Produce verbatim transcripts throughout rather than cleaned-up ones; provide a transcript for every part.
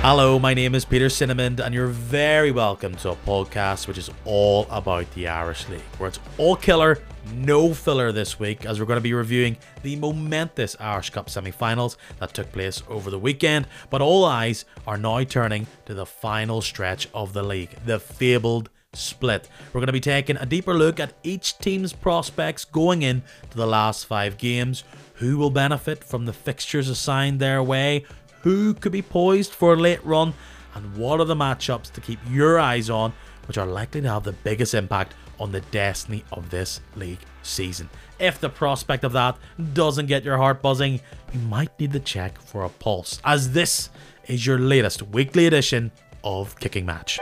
Hello, my name is Peter Cinnamon, and you're very welcome to a podcast which is all about the Irish League, where it's all killer, no filler this week, as we're going to be reviewing the momentous Irish Cup semi-finals that took place over the weekend. But all eyes are now turning to the final stretch of the league, the fabled split. We're going to be taking a deeper look at each team's prospects going in to the last five games, who will benefit from the fixtures assigned their way, who could be poised for a late run, and what are the matchups to keep your eyes on, which are likely to have the biggest impact on the destiny of this league season. If the prospect of that doesn't get your heart buzzing, you might need to check for a pulse, as this is your latest weekly edition of Kicking Match.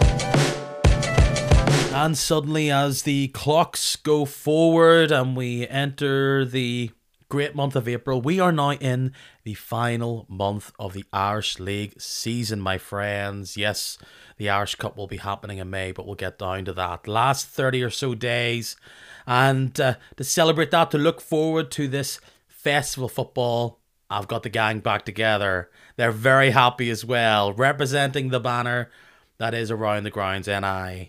And suddenly, as the clocks go forward and we enter the great month of April, we are now in the final month of the Irish League season, my friends. Yes, the Irish Cup will be happening in May, but we'll get down to that. Last thirty or so days, and uh, to celebrate that, to look forward to this festival of football, I've got the gang back together. They're very happy as well, representing the banner that is Around the Grounds N I.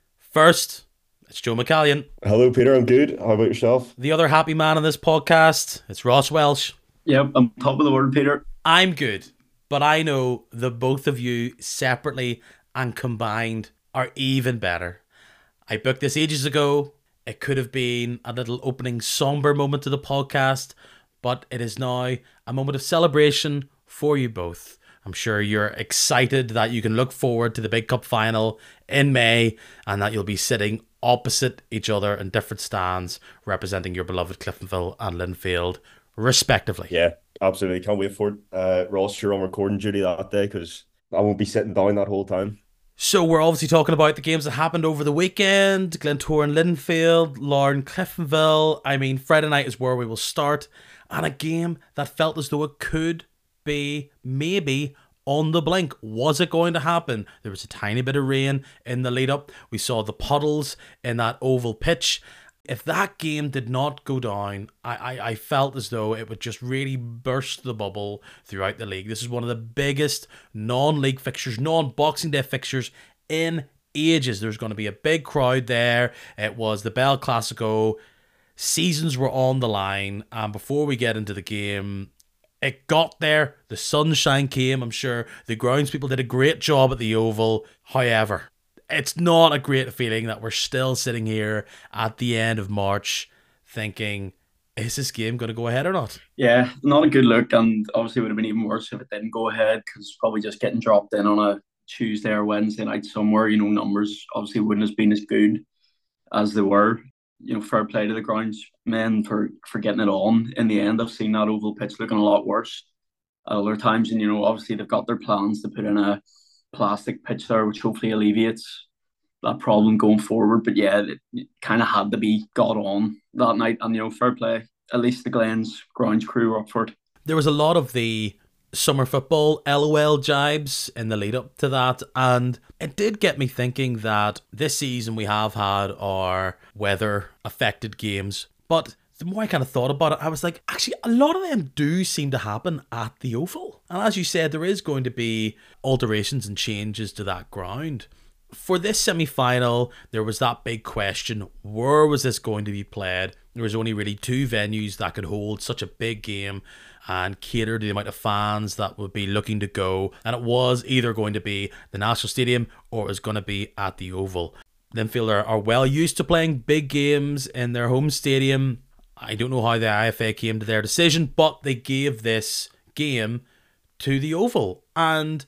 First, it's Joe McCallion. Hello, Peter. I'm good. How about yourself? The other happy man on this podcast, it's Ross Welsh. Yep, I'm top of the world, Peter. I'm good, but I know that both of you separately and combined are even better. I booked this ages ago. It could have been a little opening somber moment to the podcast, but it is now a moment of celebration for you both. I'm sure you're excited that you can look forward to the big cup final in May and that you'll be sitting opposite each other in different stands representing your beloved Cliftonville and Linfield respectively. Yeah, absolutely. Can't wait for it. Uh, Ross, you're on recording duty that day because I won't be sitting down that whole time. So we're obviously talking about the games that happened over the weekend. Glentoran and Linfield, Larne, Cliftonville. I mean, Friday night is where we will start. And a game that felt as though it could be maybe on the blink. Was it going to happen? There was a tiny bit of rain in the lead up. We saw the puddles in that oval pitch. If that game did not go down, I, I, I felt as though it would just really burst the bubble throughout the league. This is one of the biggest non-league fixtures, non-Boxing Day fixtures in ages. There's going to be a big crowd there. It was the Bell Classico. Seasons were on the line. And before we get into the game, it got there. The sunshine came. I'm sure the grounds people did a great job at the Oval. However, it's not a great feeling that we're still sitting here at the end of March thinking, is this game going to go ahead or not? Yeah, not a good look, and obviously it would have been even worse if it didn't go ahead, because probably just getting dropped in on a Tuesday or Wednesday night somewhere, you know, numbers obviously wouldn't have been as good as they were. You know, fair play to the groundsmen for, for getting it on. In the end, I've seen that oval pitch looking a lot worse at other times. And, you know, obviously they've got their plans to put in a plastic pitch there, which hopefully alleviates that problem going forward. But yeah, it, it kind of had to be got on that night. And, you know, fair play. At least the Glens grounds crew were up for it. There was a lot of the summer football LOL jibes in the lead up to that, and it did get me thinking that this season we have had our weather affected games, but the more I kind of thought about it, I was like, actually a lot of them do seem to happen at the Oval. And as you said, there is going to be alterations and changes to that ground. For this semi-final, there was that big question, where was this going to be played? There was only really two venues that could hold such a big game and cater to the amount of fans that would be looking to go. And it was either going to be the National Stadium or it was going to be at the Oval. Linfield are, are well used to playing big games in their home stadium. I don't know how the I F A came to their decision, but they gave this game to the Oval. And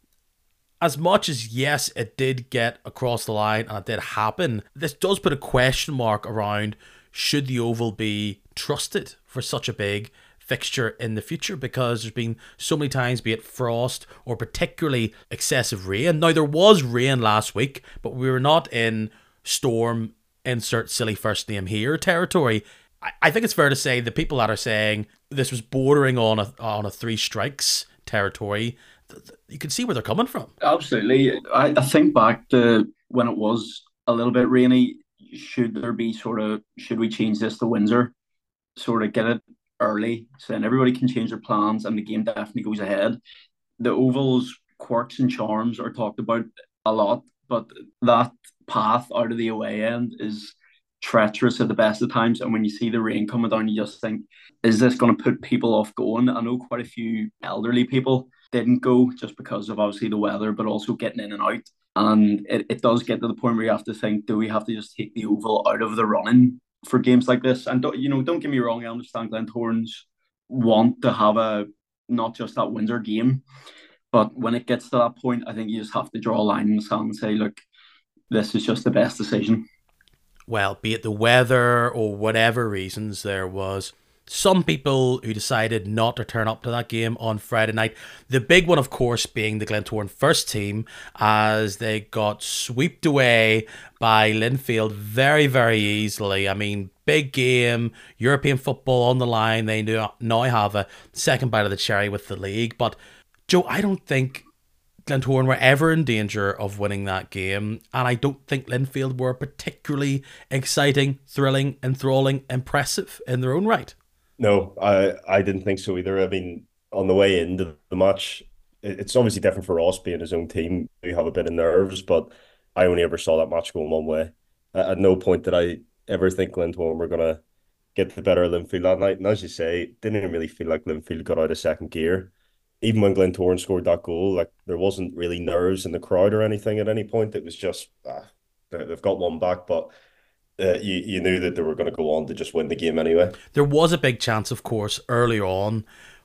as much as, yes, it did get across the line and it did happen, this does put a question mark around, should the Oval be trusted for such a big fixture in the future, because there's been so many times, be it frost or particularly excessive rain. Now, there was rain last week, but we were not in storm, insert silly first name here territory. I, I think it's fair to say the people that are saying this was bordering on a, on a three strikes territory, you can see where they're coming from. Absolutely. I, I think back to when it was a little bit rainy, should there be sort of, should we change this to Windsor? Sort of get it early, so then everybody can change their plans and the game definitely goes ahead. The Oval's quirks and charms are talked about a lot, but that path out of the away end is treacherous at the best of times. And when you see the rain coming down, you just think, is this going to put people off going? I know quite a few elderly people didn't go just because of obviously the weather, but also getting in and out. And it, it does get to the point where you have to think, do we have to just take the Oval out of the running for games like this? And don't, you know, don't get me wrong, I understand Glentoran's want to have a not just that Windsor game, but when it gets to that point, I think you just have to draw a line in the sand and say, look, this is just the best decision. Well, be it the weather or whatever reasons, there was some people who decided not to turn up to that game on Friday night. The big one, of course, being the Glentoran first team, as they got swept away by Linfield very, very easily. I mean, big game, European football on the line. They now have a second bite of the cherry with the league. But, Joe, I don't think Glentoran were ever in danger of winning that game, and I don't think Linfield were particularly exciting, thrilling, enthralling, impressive in their own right. No, I, I didn't think so either. I mean, on the way into the match, it's obviously different for Ross being his own team. We have a bit of nerves, but I only ever saw that match going one way. At no point did I ever think Glentoran were going to get the better of Linfield that night. And as you say, it didn't even really feel like Linfield got out of second gear. Even when Glentoran scored that goal, like there wasn't really nerves in the crowd or anything at any point. It was just, ah, they've got one back, but Uh, you, you knew that they were going to go on to just win the game anyway. There was a big chance, of course, earlier on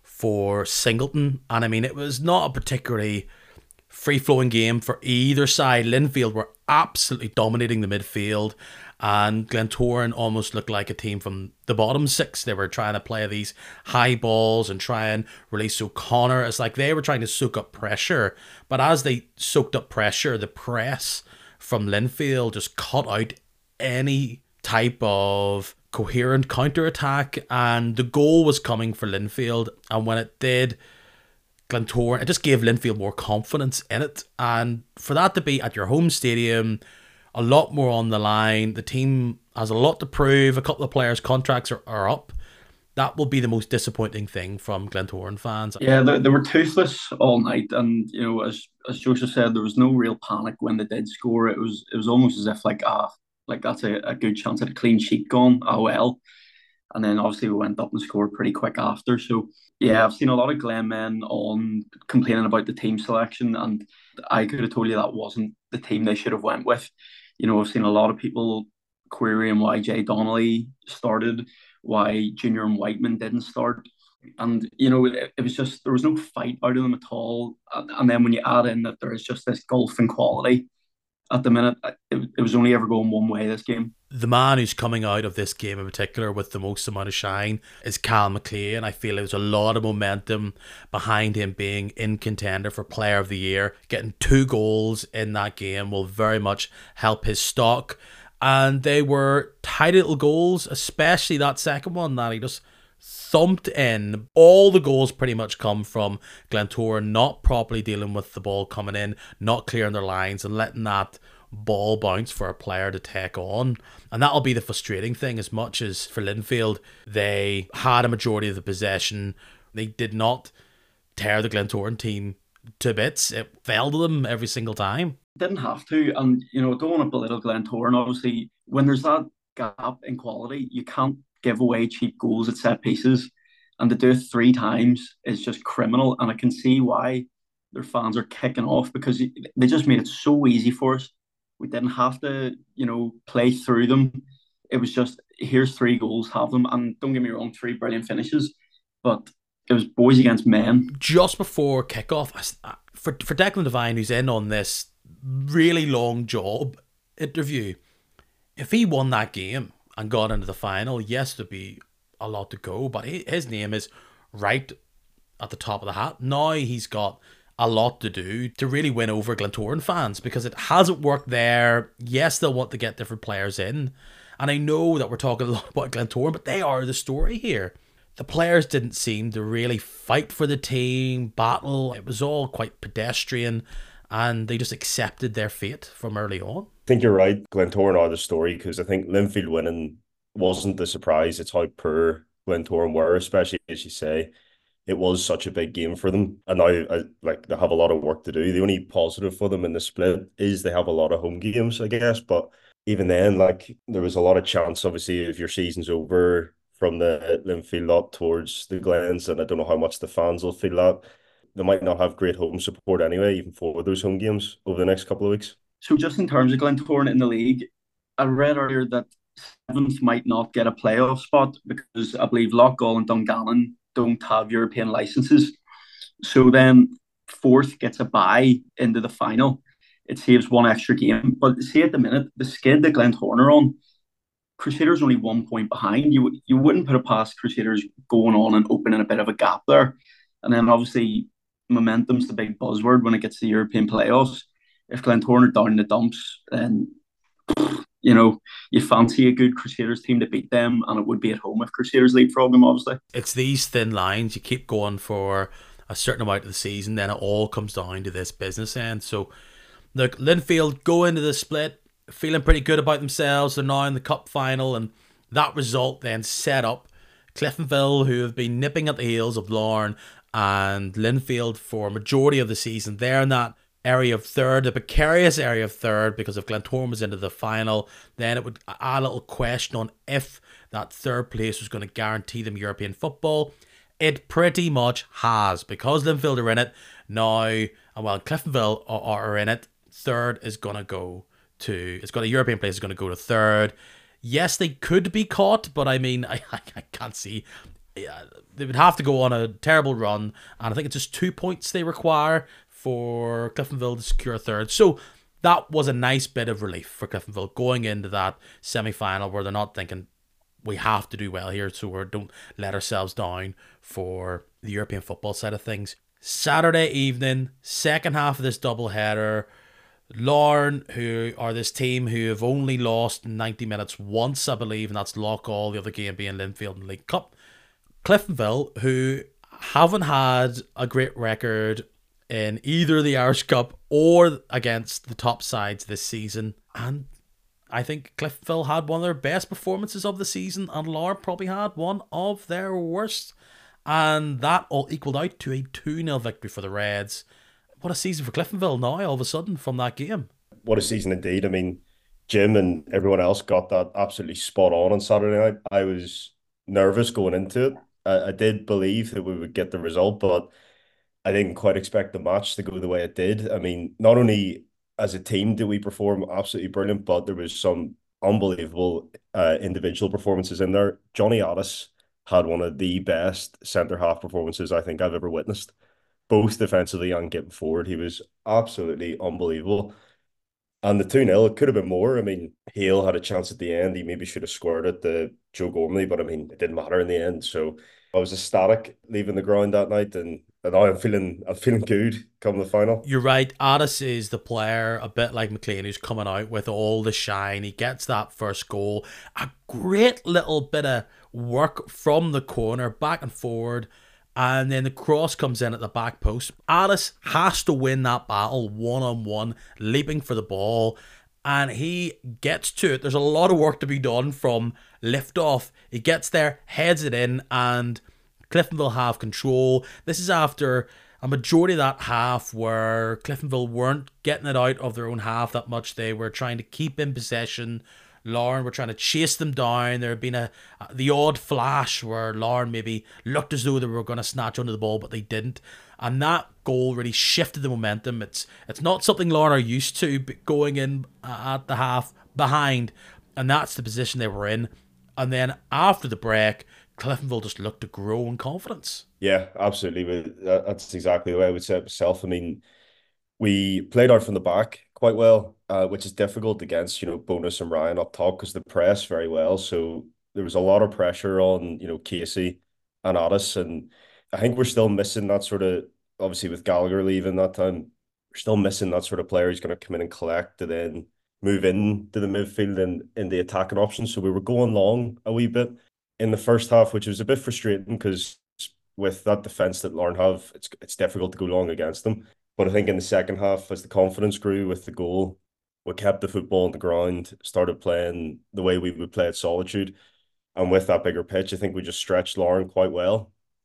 for Singleton. And I mean, it was not a particularly free-flowing game for either side. Linfield were absolutely dominating the midfield, and Glentoran almost looked like a team from the bottom six. They were trying to play these high balls and try and release O'Connor. It's like they were trying to soak up pressure. But as they soaked up pressure, the press from Linfield just cut out any type of coherent counter-attack, and the goal was coming for Linfield, and when it did, Glentoran, it just gave Linfield more confidence in it. And for that to be at your home stadium, a lot more on the line, the team has a lot to prove, a couple of players' contracts are, are up. That will be the most disappointing thing from Glentoran fans. Yeah, they, they were toothless all night, and you know, as as Joseph said, there was no real panic when they did score. It was it was almost as if like ah. Like that's a, a good chance at a clean sheet gone. Oh well. And then obviously we went up and scored pretty quick after. So yeah, I've seen a lot of Glen men on complaining about the team selection, and I could have told you that wasn't the team they should have went with. You know, I've seen a lot of people querying why Jay Donnelly started, why Junior and Whiteman didn't start. And, you know, it, it was just, there was no fight out of them at all. And, and then when you add in that there is just this gulf in quality, at the minute, it, it was only ever going one way, this game. The man who's coming out of this game in particular with the most amount of shine is Cal McLean. I feel there's a lot of momentum behind him being in contender for Player of the Year. Getting two goals in that game will very much help his stock. And they were tight little goals, especially that second one that he just thumped in. All the goals pretty much come from Glentoran not properly dealing with the ball coming in, not clearing their lines and letting that ball bounce for a player to take on. And that'll be the frustrating thing. As much as for Linfield, they had a majority of the possession, they did not tear the Glentoran team to bits. It fell to them every single time. Didn't have to. And, you know, don't want to belittle Glentoran. Obviously, when there's that gap in quality, you can't give away cheap goals at set pieces, and to do it three times is just criminal. And I can see why their fans are kicking off, because they just made it so easy for us. We didn't have to, you know, play through them. It was just, here's three goals, have them. And don't get me wrong, three brilliant finishes, but it was boys against men. Just before kickoff, for for Declan Devine, who's in on this really long job interview, if he won that game and got into the final, yes, there'd be a lot to go, but his name is right at the top of the hat. Now he's got a lot to do to really win over Glentoran fans, because it hasn't worked there. Yes, they'll want to get different players in, and I know that we're talking a lot about Glentoran, but they are the story here. The players didn't seem to really fight for the team, battle. It was all quite pedestrian, and they just accepted their fate from early on. I think you're right. Glentoran are the story, because I think Linfield winning wasn't the surprise. It's how poor Glentoran were, especially as you say. it was such a big game for them. And now, I, like, they have a lot of work to do. The only positive for them in the split is they have a lot of home games, I guess. But even then, like, there was a lot of chance, obviously, if your season's over from the Linfield lot towards the Glens, and I don't know how much the fans will feel that. They might not have great home support anyway, even for those home games over the next couple of weeks. So just in terms of Glentoran in the league, I read earlier that Sevens might not get a playoff spot because I believe Loughgall and Dungannon don't have European licenses. So then fourth gets a bye into the final. It saves one extra game. But see, at the minute, the skid that Glentoran are on, Crusaders only one point behind. You you wouldn't put it past Crusaders going on and opening a bit of a gap there. And then obviously momentum's the big buzzword when it gets to the European playoffs. If Glentoran are down in the dumps, then you know, you fancy a good Crusaders team to beat them, and it would be at home if Crusaders leapfrog them, obviously. It's these thin lines. You keep going for a certain amount of the season, then it all comes down to this business end. So, look, Linfield go into the split feeling pretty good about themselves. They're now in the cup final, and that result then set up Cliftonville, who have been nipping at the heels of Larne and Linfield for a majority of the season. They're in that area of third, a precarious area of third, because if Glentoran was into the final, then it would add a little question on if that third place was going to guarantee them European football. It pretty much has, because Linfield are in it now, and while Cliftonville are, are in it, third is going to go to, it's got a European place is going to go to third. Yes, they could be caught, but I mean, I, I can't see. Yeah, they would have to go on a terrible run, and I think it's just two points they require for Cliftonville to secure third. So that was a nice bit of relief for Cliftonville going into that semi-final, where they're not thinking we have to do well here, so we don't let ourselves down for the European football side of things. Saturday evening, second half of this doubleheader, Larne, who are this team who have only lost ninety minutes once, I believe, and that's Loughgall, the other game being Linfield and League Cup. Cliftonville, who haven't had a great record in either the Irish Cup or against the top sides this season. And I think Cliftonville had one of their best performances of the season, and Larne probably had one of their worst. And that all equaled out to a two nil victory for the Reds. What a season for Cliftonville now, all of a sudden, from that game. What a season indeed. I mean, Jim and everyone else got that absolutely spot on on Saturday night. I was nervous going into it. I, I did believe that we would get the result, but I didn't quite expect the match to go the way it did. I mean, not only as a team did we perform absolutely brilliant, but there was some unbelievable uh, individual performances in there. Johnny Addis had one of the best centre-half performances I think I've ever witnessed, both defensively and getting forward. He was absolutely unbelievable. And the two nil, it could have been more. I mean, Hale had a chance at the end. He maybe should have scored it to Joe Gormley, but I mean, it didn't matter in the end. So I was ecstatic leaving the ground that night, and, and now I'm feeling I'm feeling good come the final. You're right. Addis is the player, a bit like McLean, who's coming out with all the shine. He gets that first goal. A great little bit of work from the corner, back and forward. And then the cross comes in at the back post. Addis has to win that battle one-on-one, leaping for the ball. And he gets to it. There's a lot of work to be done from lift-off. He gets there, heads it in, and Cliftonville have control. This is after a majority of that half where Cliftonville weren't getting it out of their own half that much. They were trying to keep in possession. Larne were trying to chase them down. There had been a, a the odd flash where Larne maybe looked as though they were going to snatch onto the ball, but they didn't. And that goal really shifted the momentum. It's it's not something Larne are used to going in at the half behind, and that's the position they were in. And then after the break, Cliftonville just looked to grow in confidence. Yeah, absolutely. That's exactly the way I would say it myself. I mean, we played out from the back quite well, uh, which is difficult against, you know, Bonus and Ryan up top because they press very well. So there was a lot of pressure on, you know, Casey and Addis. And I think we're still missing that sort of, obviously with Gallagher leaving that time, we're still missing that sort of player who's going to come in and collect and then move into the midfield and in the attacking option. So we were going long a wee bit in the first half, which was a bit frustrating because with that defence that Larne have, it's it's difficult to go long against them. But I think in the second half, as the confidence grew with the goal, we kept the football on the ground, started playing the way we would play at Solitude. And with that bigger pitch, I think we just stretched Larne quite well.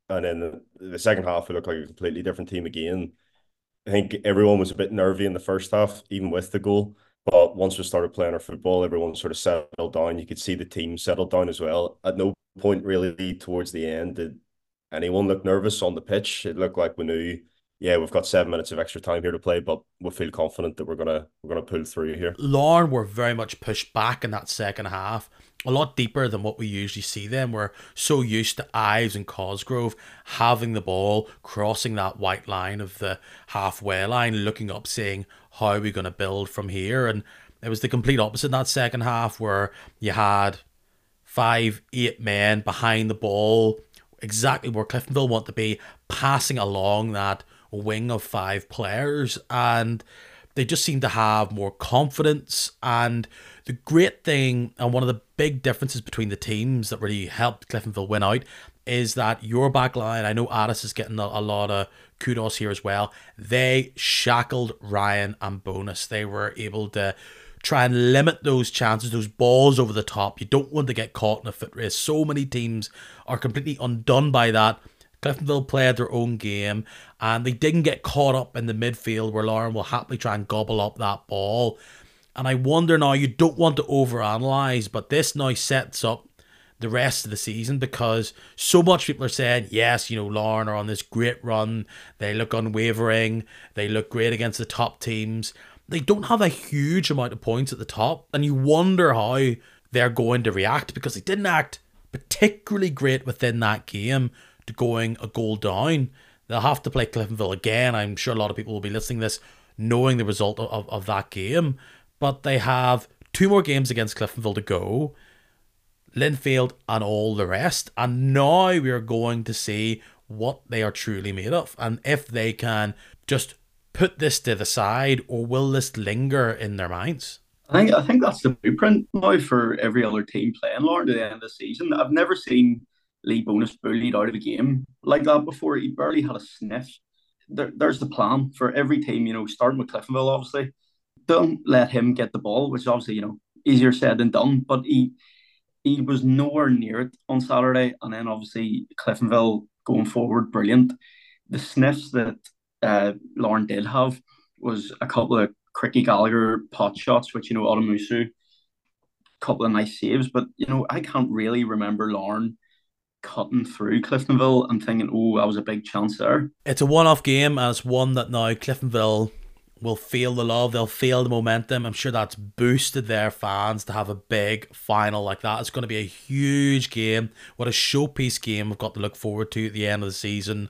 And then the, the second half, we looked like a completely different team again. I think everyone was a bit nervy in the first half, even with the goal. But once we started playing our football, everyone sort of settled down. You could see the team settled down as well. At no point really towards the end did anyone look nervous on the pitch. It looked like we knew, yeah, we've got seven minutes of extra time here to play, but we feel confident that we're gonna we're gonna pull through here. Larne were very much pushed back in that second half, a lot deeper than what we usually see them. We're so used to Ives and Cosgrove having the ball, crossing that white line of the halfway line, looking up, saying, how are we going to build from here? And it was the complete opposite in that second half, where you had five, eight men behind the ball, exactly where Cliftonville want to be, passing along that wing of five players, and they just seem to have more confidence. And the great thing, and one of the big differences between the teams that really helped Cliftonville win out, is that your back line, I know Addis is getting a, a lot of kudos here as well, they shackled Ryan and Bonus. They were able to try and limit those chances, those balls over the top. You don't want to get caught in a foot race. So many teams are completely undone by that. Cliftonville played their own game, and they didn't get caught up in the midfield where Larne will happily try and gobble up that ball. And I wonder now, you don't want to overanalyze, but this now sets up the rest of the season, because so much people are saying, yes, you know, Larne are on this great run. They look unwavering. They look great against the top teams. They don't have a huge amount of points at the top, and you wonder how they're going to react, because they didn't act particularly great within that game to going a goal down. They'll have to play Cliftonville again. I'm sure a lot of people will be listening to this knowing the result of, of, of that game, but they have two more games against Cliftonville to go, Linfield and all the rest, and now we are going to see what they are truly made of, and if they can just put this to the side, or will this linger in their minds? I think I think that's the blueprint now for every other team playing Larne to the end of the season. I've never seen Lee Bonus bullied out of a game like that before. He barely had a sniff. There, there's the plan for every team, you know, starting with Cliftonville, obviously. Don't let him get the ball, which is obviously, you know, easier said than done, but he he was nowhere near it on Saturday. And then obviously Cliftonville going forward, brilliant. The sniffs that uh, Larne did have was a couple of Cricky Gallagher pot shots, which, you know, Odamusu, a couple of nice saves. But, you know, I can't really remember Larne cutting through Cliftonville and thinking, oh, that was a big chance there. It's a one-off game, and it's one that now Cliftonville will feel the love, they'll feel the momentum. I'm sure that's boosted their fans to have a big final like that. It's going to be a huge game. What a showpiece game we've got to look forward to at the end of the season.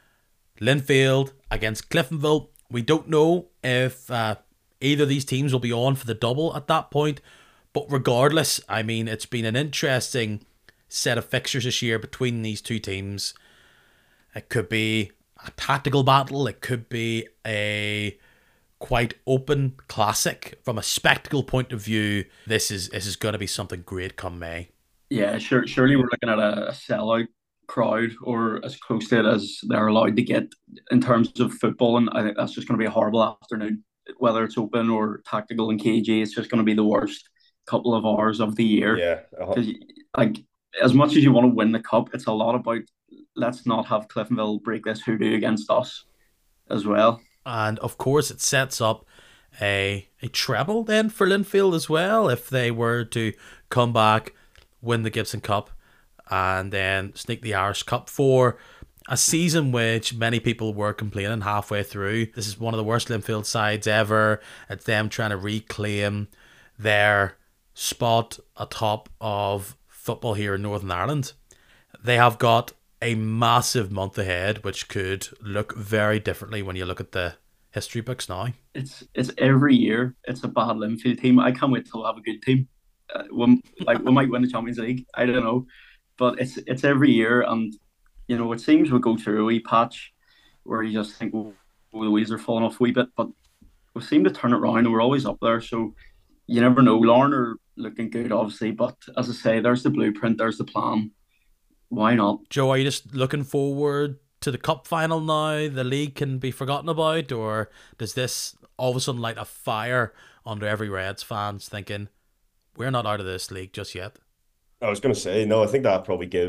Linfield against Cliftonville. We don't know if uh, either of these teams will be on for the double at that point, but regardless, I mean, it's been an interesting set of fixtures this year between these two teams. It could be a tactical battle, it could be a quite open classic. From a spectacle point of view, this is this is going to be something great come May. Yeah, sure. Surely we're looking at a, a sellout crowd, or as close to it as they're allowed to get in terms of football, and I think that's just going to be a horrible afternoon. Whether it's open or tactical in K G, it's just going to be the worst couple of hours of the year. Yeah, uh-huh. Like, as much as you want to win the cup, it's a lot about, let's not have Cliftonville break this hoodoo against us as well. And of course, it sets up a a treble then for Linfield as well, if they were to come back, win the Gibson Cup, and then sneak the Irish Cup for a season which many people were complaining halfway through. This is one of the worst Linfield sides ever. It's them trying to reclaim their spot atop of football here in Northern Ireland. They have got a massive month ahead, which could look very differently when you look at the history books now. It's it's every year it's a bad Linfield team. I can't wait till we have a good team. Uh, we, like we might win the Champions League. I don't know, but it's it's every year, and you know it seems we go through a wee patch where you just think, oh, the wheels are falling off a wee bit, but we seem to turn it around, and we're always up there. So you never know. Larne are looking good, obviously, but as I say, there's the blueprint, there's the plan. Why not? Joe, are you just looking forward to the cup final now? The league can be forgotten about, or does this all of a sudden light a fire under every Reds fans thinking, we're not out of this league just yet? I was going to say, no, I think that'd probably give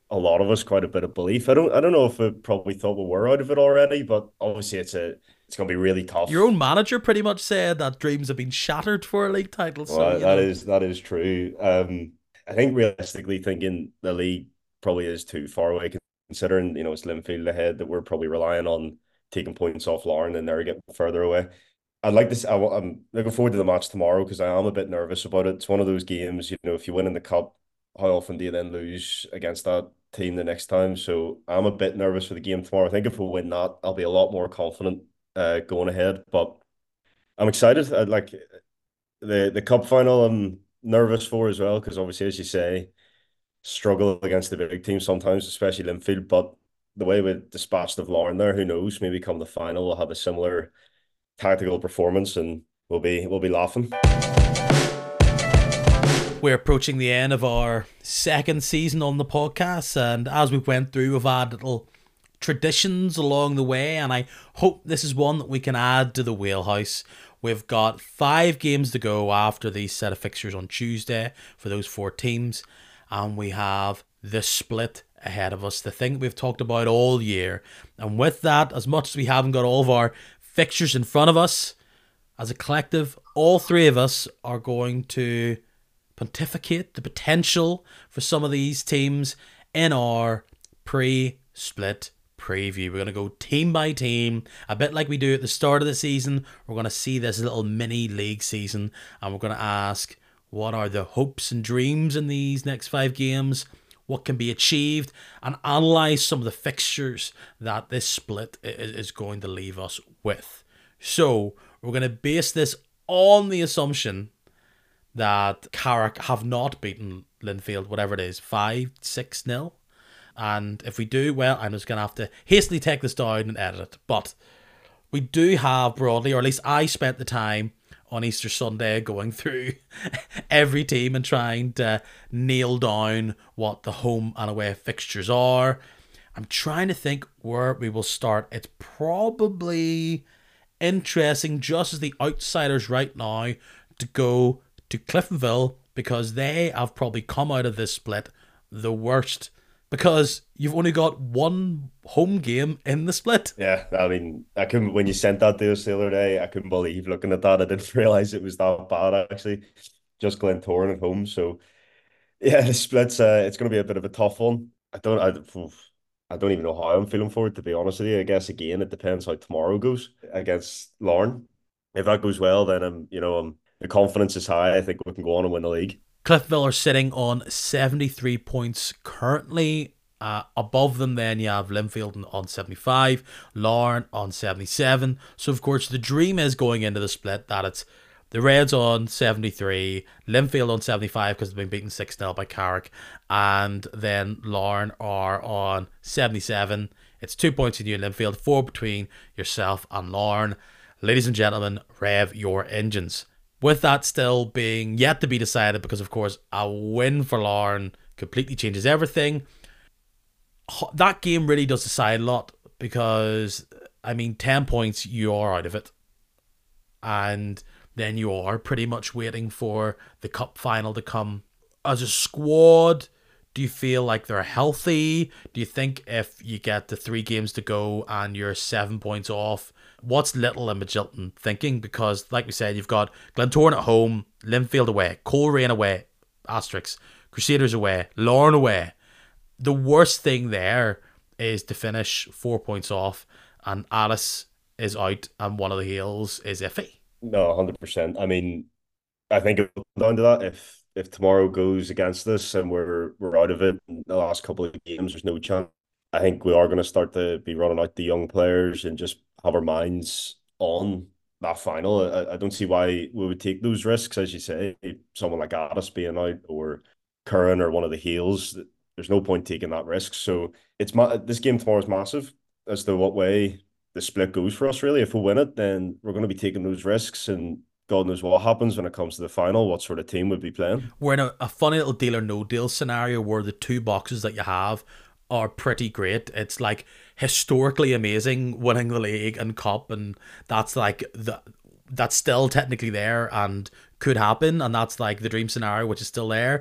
a lot of us quite a bit of belief. I don't I don't know if it probably thought we were out of it already, but obviously it's a it's going to be really Your tough. own manager pretty much said that dreams have been shattered for a league title, so Well, you that know. is that is true. Um, I think realistically thinking the league probably is too far away, considering you know it's Linfield ahead that we're probably relying on taking points off Lauren and they're getting further away. I'd like to. s- I, am looking forward to the match tomorrow because I am a bit nervous about it. It's one of those games, you know, if you win in the cup, how often do you then lose against that team the next time? So I'm a bit nervous for the game tomorrow. I think if we win that, I'll be a lot more confident uh, going ahead. But I'm excited. I'd like the the cup final. I'm nervous for as well because obviously, as you say, struggle against the big teams sometimes, especially Linfield. But the way we dispatched of Lauren there, who knows? Maybe come the final, we'll have a similar tactical performance and we'll be we'll be laughing. We're approaching the end of our second season on the podcast, and as we went through, we've had little traditions along the way, and I hope this is one that we can add to the wheelhouse. We've got five games to go after these set of fixtures on Tuesday for those four teams, and we have the split ahead of us, the thing we've talked about all year. And with that, as much as we haven't got all of our fixtures in front of us, as a collective, all three of us are going to pontificate the potential for some of these teams in our pre-split preview. We're going to go team by team, a bit like we do at the start of the season. We're going to see this little mini league season, and we're going to ask, what are the hopes and dreams in these next five games? What can be achieved? And analyse some of the fixtures that this split is going to leave us with. So, we're going to base this on the assumption that Carrick have not beaten Linfield, whatever it is, five, six nil. And if we do, well, I'm just going to have to hastily take this down and edit it. But we do have broadly, or at least I spent the time on Easter Sunday going through every team and trying to nail down what the home and away fixtures are. I'm trying to think where we will start. It's probably interesting, just as the outsiders right now, to go to Cliftonville because they have probably come out of this split the worst because you've only got one home game in the split. Yeah, I mean, I couldn't when you sent that to us the other day, I couldn't believe looking at that. I didn't realize it was that bad actually. Just Glentoran at home. So yeah, the split's uh, it's gonna be a bit of a tough one. I don't I, oof, I don't even know how I'm feeling for it, to be honest with you. I guess again it depends how tomorrow goes against Lauren. If that goes well, then I'm you know I'm the confidence is high. I think we can go on and win the league. Cliftonville are sitting on seventy-three points currently. Uh, above them, then you have Linfield on seventy-five, Larne on seventy-seven. So, of course, the dream is going into the split that it's the Reds on seventy-three, Linfield on seventy-five because they've been beaten six nil by Carrick, and then Larne are on seventy-seven. It's two points in you, Linfield, four between yourself and Larne. Ladies and gentlemen, rev your engines. With that still being yet to be decided, because of course a win for Larne completely changes everything. That game really does decide a lot because, I mean, ten points, you are out of it. And then you are pretty much waiting for the cup final to come. As a squad, do you feel like they're healthy? Do you think if you get the three games to go and you're seven points off, what's Little and Magilton thinking? Because, like we said, you've got Glentoran at home, Linfield away, Coleraine away, Asterix, Crusaders away, Larne away. The worst thing there is to finish four points off and Alice is out and one of the heels is iffy. No, one hundred percent. I mean, I think it will come down to that. If if tomorrow goes against us and we're we're out of it in the last couple of games, there's no chance. I think we are going to start to be running out the young players and just have our minds on that final. I, I don't see why we would take those risks, as you say, someone like Addis being out or Curran or one of the heels. There's no point taking that risk. So it's ma- this game tomorrow is massive as to what way the split goes for us, really. If we win it, then we're going to be taking those risks and God knows what happens when it comes to the final, what sort of team would be playing. We're in a, a funny little deal or no deal scenario where the two boxes that you have are pretty great. It's like historically amazing winning the league and cup, and that's like the that's still technically there and could happen, and that's like the dream scenario which is still there.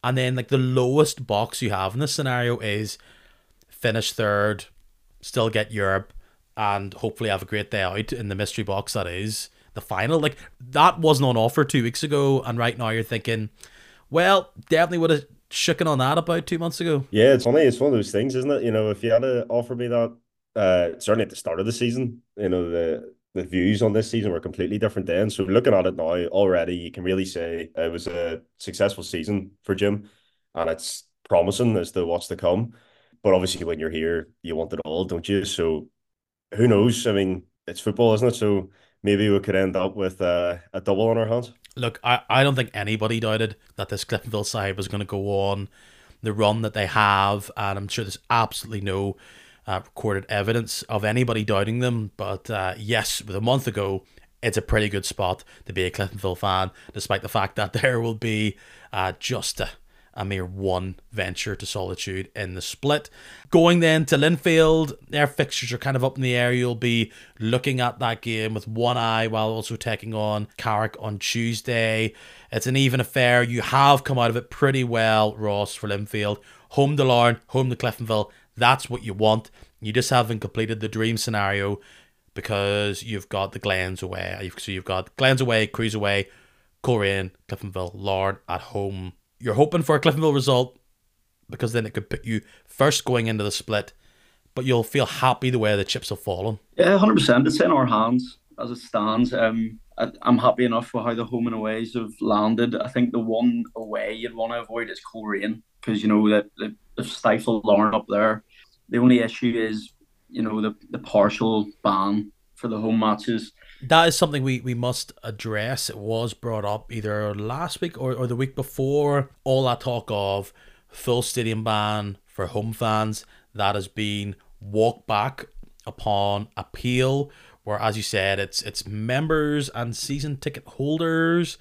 And then like the lowest box you have in this scenario is finish third, still get Europe, and hopefully have a great day out in the mystery box that is the final. Like, that wasn't on offer two weeks ago, and right now you're thinking, well, definitely would have shooken on that about two months ago. Yeah, it's funny. It's one of those things, isn't it? You know, if you had to offer me that, uh, certainly at the start of the season, you know, the the views on this season were completely different then. So looking at it now, already you can really say it was a successful season for Jim, and it's promising as to what's to come. But obviously, when you're here, you want it all, don't you? So who knows? I mean, it's football, isn't it? So maybe we could end up with uh, a double on our hands. Look, I, I don't think anybody doubted that this Cliftonville side was going to go on the run that they have, and I'm sure there's absolutely no uh, recorded evidence of anybody doubting them. But uh, yes, with a month ago, it's a pretty good spot to be a Cliftonville fan, despite the fact that there will be uh, just a, a mere one venture to Solitude in the split. Going then to Linfield, their fixtures are kind of up in the air. You'll be looking at that game with one eye while also taking on Carrick on Tuesday. It's an even affair. You have come out of it pretty well, Ross, for Linfield. Home to Larne, home to Cliftonville. That's what you want. You just haven't completed the dream scenario because you've got the Glens away. So you've got Glens away, Cruise away, Coleraine, Cliftonville, Larne at home. You're hoping for a Cliftonville result because then it could put you first going into the split, but you'll feel happy the way the chips have fallen. Yeah, one hundred percent. It's in our hands as it stands. Um, I, I'm happy enough with how the home and aways have landed. I think the one away you'd want to avoid is Coleraine because, you know, that the, the stifled Larne up there. The only issue is, you know, the, the partial ban for the home matches. That is something we, we must address. It was brought up either last week or, or the week before. All that talk of full stadium ban for home fans, that has been walked back upon appeal, where, as you said, it's it's members and season ticket holders,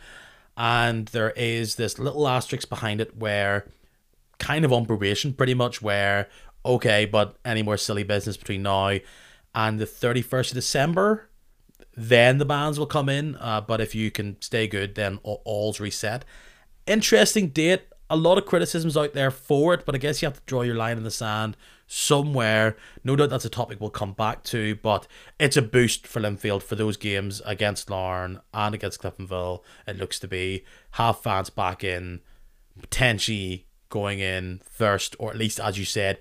and there is this little asterisk behind it where, kind of on probation pretty much, where, okay, but any more silly business between now and the thirty-first of December, then the bans will come in, uh, but if you can stay good, then all's reset. Interesting date. A lot of criticisms out there for it, but I guess you have to draw your line in the sand somewhere. No doubt that's a topic we'll come back to, but it's a boost for Linfield for those games against Larne and against Cliftonville. It looks to be have fans back in, potentially going in first, or at least, as you said,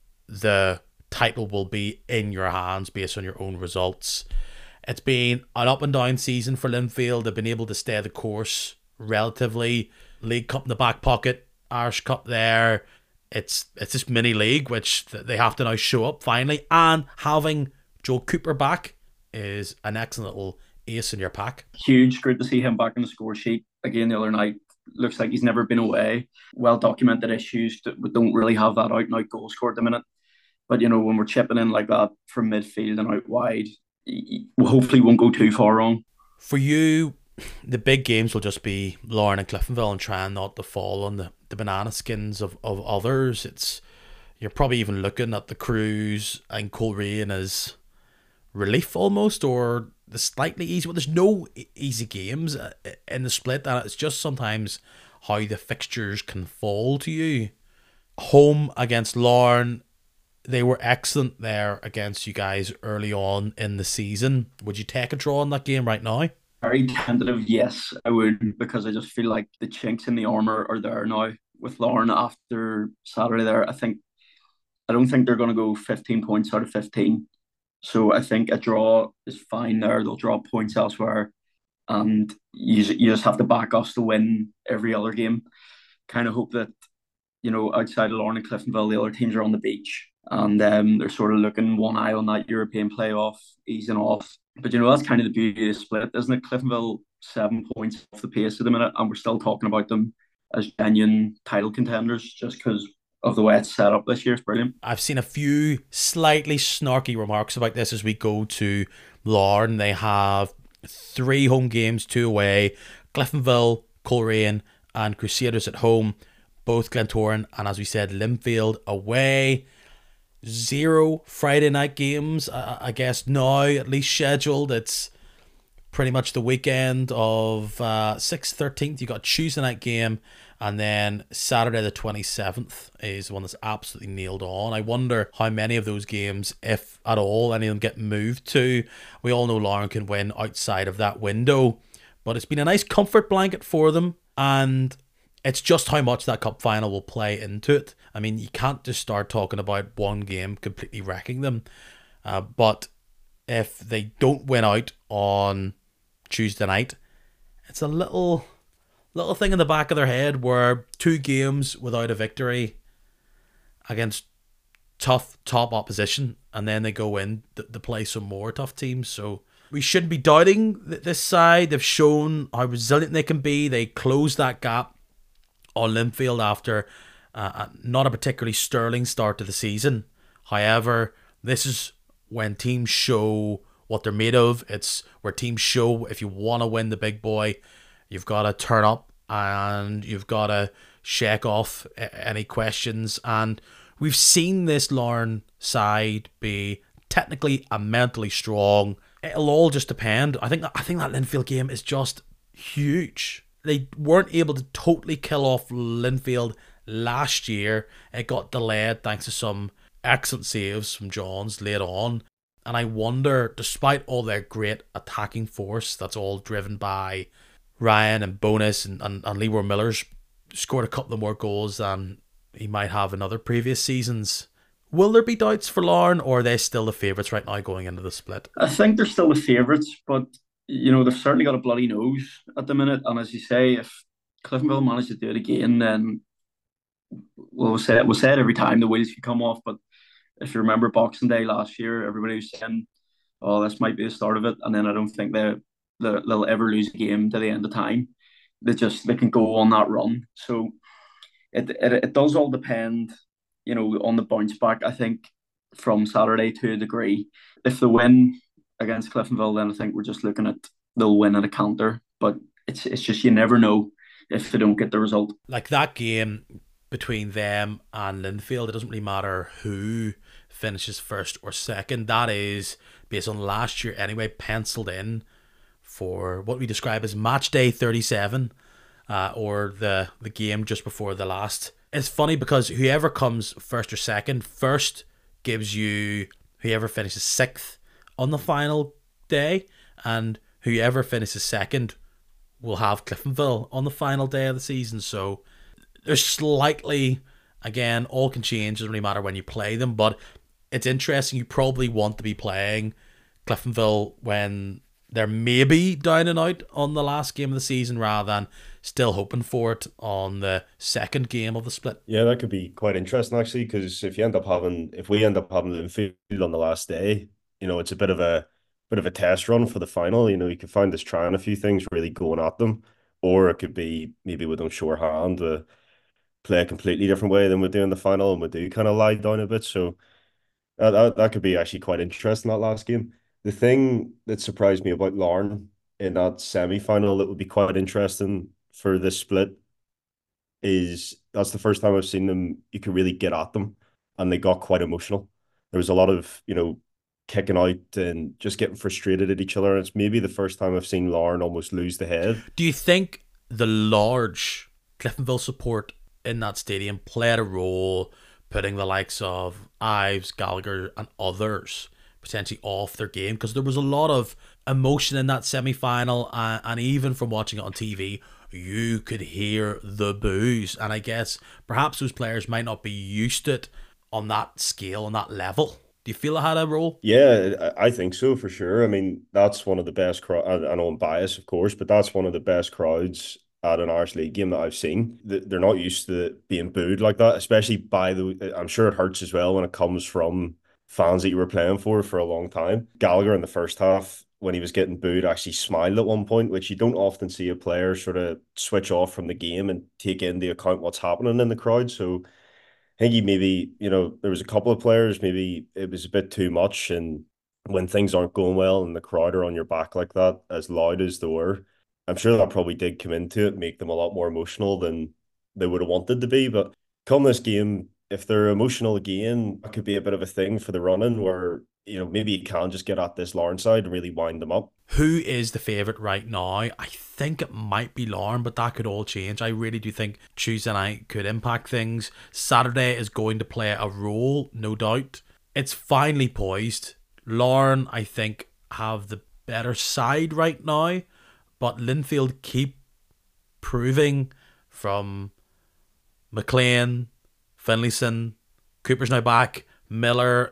the title will be in your hands based on your own results. It's been an up and down season for Linfield. They've been able to stay the course relatively. League Cup in the back pocket, Irish Cup there. It's it's this mini league which they have to now show up finally. And having Joe Cooper back is an excellent little ace in your pack. Huge, great to see him back on the score sheet again the other night. Looks like he's never been away. Well documented issues that we don't really have that out and out goal score at the minute. But you know, when we're chipping in like that from midfield and out wide, we hopefully won't go too far wrong. For you, the big games will just be Larne and Cliftonville, and trying not to fall on the, the banana skins of, of others. It's you're probably even looking at the Cruise and Coleraine as relief almost, or the slightly easy. Well, there's no easy games in the split, and it's just sometimes how the fixtures can fall to you. Home against Larne, they were excellent there against you guys early on in the season. Would you take a draw in that game right now? Very tentative, yes, I would, because I just feel like the chinks in the armour are there now with Larne after Saturday there. I think I don't think they're going to go fifteen points out of fifteen. So I think a draw is fine there. They'll drop points elsewhere. And you, you just have to back us to win every other game. Kind of hope that, you know, outside of Larne and Cliftonville, the other teams are on the beach. And um, they're sort of looking one eye on that European playoff, easing off. But, you know, that's kind of the beauty of the split, isn't it? Cliftonville, seven points off the pace at the minute, and we're still talking about them as genuine title contenders just because of the way it's set up this year. It's brilliant. I've seen a few slightly snarky remarks about this as we go to Larne. They have three home games, two away. Cliftonville, Coleraine, and Crusaders at home. Both Glentoran and, as we said, Linfield away. Zero Friday night games, I, I guess now at least scheduled. It's pretty much the weekend of uh, sixth, thirteenth. You got a Tuesday night game And then Saturday the twenty-seventh is one that's absolutely nailed on. I wonder how many of those games, if at all, any of them get moved to. We all know Lauren can win outside of that window, but it's been a nice comfort blanket for them, and it's just how much that cup final will play into it. I mean, you can't just start talking about one game completely wrecking them. Uh, but if they don't win out on Tuesday night, it's a little little thing in the back of their head where two games without a victory against tough top opposition, and then they go in to, to play some more tough teams. So we shouldn't be doubting this side. They've shown how resilient they can be. They closed that gap on Linfield after uh, not a particularly sterling start to the season. However, this is when teams show what they're made of. It's where teams show if you want to win the big boy, you've got to turn up and you've got to shake off any questions. And we've seen this Larne side be technically and mentally strong. It'll all just depend. I think that, I think that Linfield game is just huge. They weren't able to totally kill off Linfield last year. It got delayed thanks to some excellent saves from Johns late on. And I wonder, despite all their great attacking force that's all driven by Ryan and Bonus and, and, and Leroy Miller's scored a couple of more goals than he might have in other previous seasons. Will there be doubts for Larne, or are they still the favourites right now going into the split? I think they're still the favourites, but you know, they've certainly got a bloody nose at the minute. And as you say, if Cliftonville manage to do it again, then well, we'll say it, we'll say it every time, the wheels can come off. But if you remember Boxing Day last year, everybody was saying, oh, this might be the start of it. And then I don't think they, they, they'll ever lose a game to the end of time. They just they can go on that run. So it, it, it does all depend, you know, on the bounce back, I think, from Saturday to a degree. If they win against Cliftonville, then I think we're just looking at they'll win at a counter. But it's it's just you never know if they don't get the result. Like that game between them and Linfield, it doesn't really matter who finishes first or second. That is, based on last year anyway, penciled in for what we describe as match day thirty-seven, uh, or the, the game just before the last. It's funny because whoever comes first or second, first gives you whoever finishes sixth on the final day, and whoever finishes second will have Cliftonville on the final day of the season. So there's slightly, again, all can change, doesn't really matter when you play them, but it's interesting. You probably want to be playing Cliftonville when they're maybe down and out on the last game of the season rather than still hoping for it on the second game of the split. Yeah, that could be quite interesting actually, because if you end up having, if we end up having Linfield on the last day, you know, it's a bit of a bit of a test run for the final. You know, you could find us trying a few things, really going at them, or it could be maybe with them sure hand, uh, play a completely different way than we do in the final, and we do kind of lie down a bit. So that, that, that could be actually quite interesting, that last game. The thing that surprised me about Larne in that semi-final that would be quite interesting for this split is that's the first time I've seen them, you could really get at them, and they got quite emotional. There was a lot of, you know, kicking out and just getting frustrated at each other. And it's maybe the first time I've seen Larne almost lose the head. Do you think the large Cliftonville support in that stadium played a role putting the likes of Ives, Gallagher and others potentially off their game? Because there was a lot of emotion in that semi-final, and, and even from watching it on T V, you could hear the boos. And I guess perhaps those players might not be used to it on that scale, on that level. Do you feel it had a role? Yeah, I think so for sure. I mean, that's one of the best crowds. I know I'm biased, of course, but that's one of the best crowds at an Irish League game that I've seen. They're not used to being booed like that, especially by the. I'm sure it hurts as well when it comes from fans that you were playing for for a long time. Gallagher in the first half, when he was getting booed, actually smiled at one point, which you don't often see a player sort of switch off from the game and take into account what's happening in the crowd. So I think he maybe, you know, there was a couple of players, maybe it was a bit too much. And when things aren't going well and the crowd are on your back like that, as loud as they were, I'm sure that probably did come into it, make them a lot more emotional than they would have wanted to be. But come this game, if they're emotional again, that could be a bit of a thing for the running where you know, maybe he can just get at this Lauren side and really wind them up. Who is the favourite right now? I think it might be Lauren, but that could all change. I really do think Tuesday night could impact things. Saturday is going to play a role, no doubt. It's finally poised. Lauren, I think, have the better side right now, but Linfield keep proving from McLean, Finlayson, Cooper's now back, Miller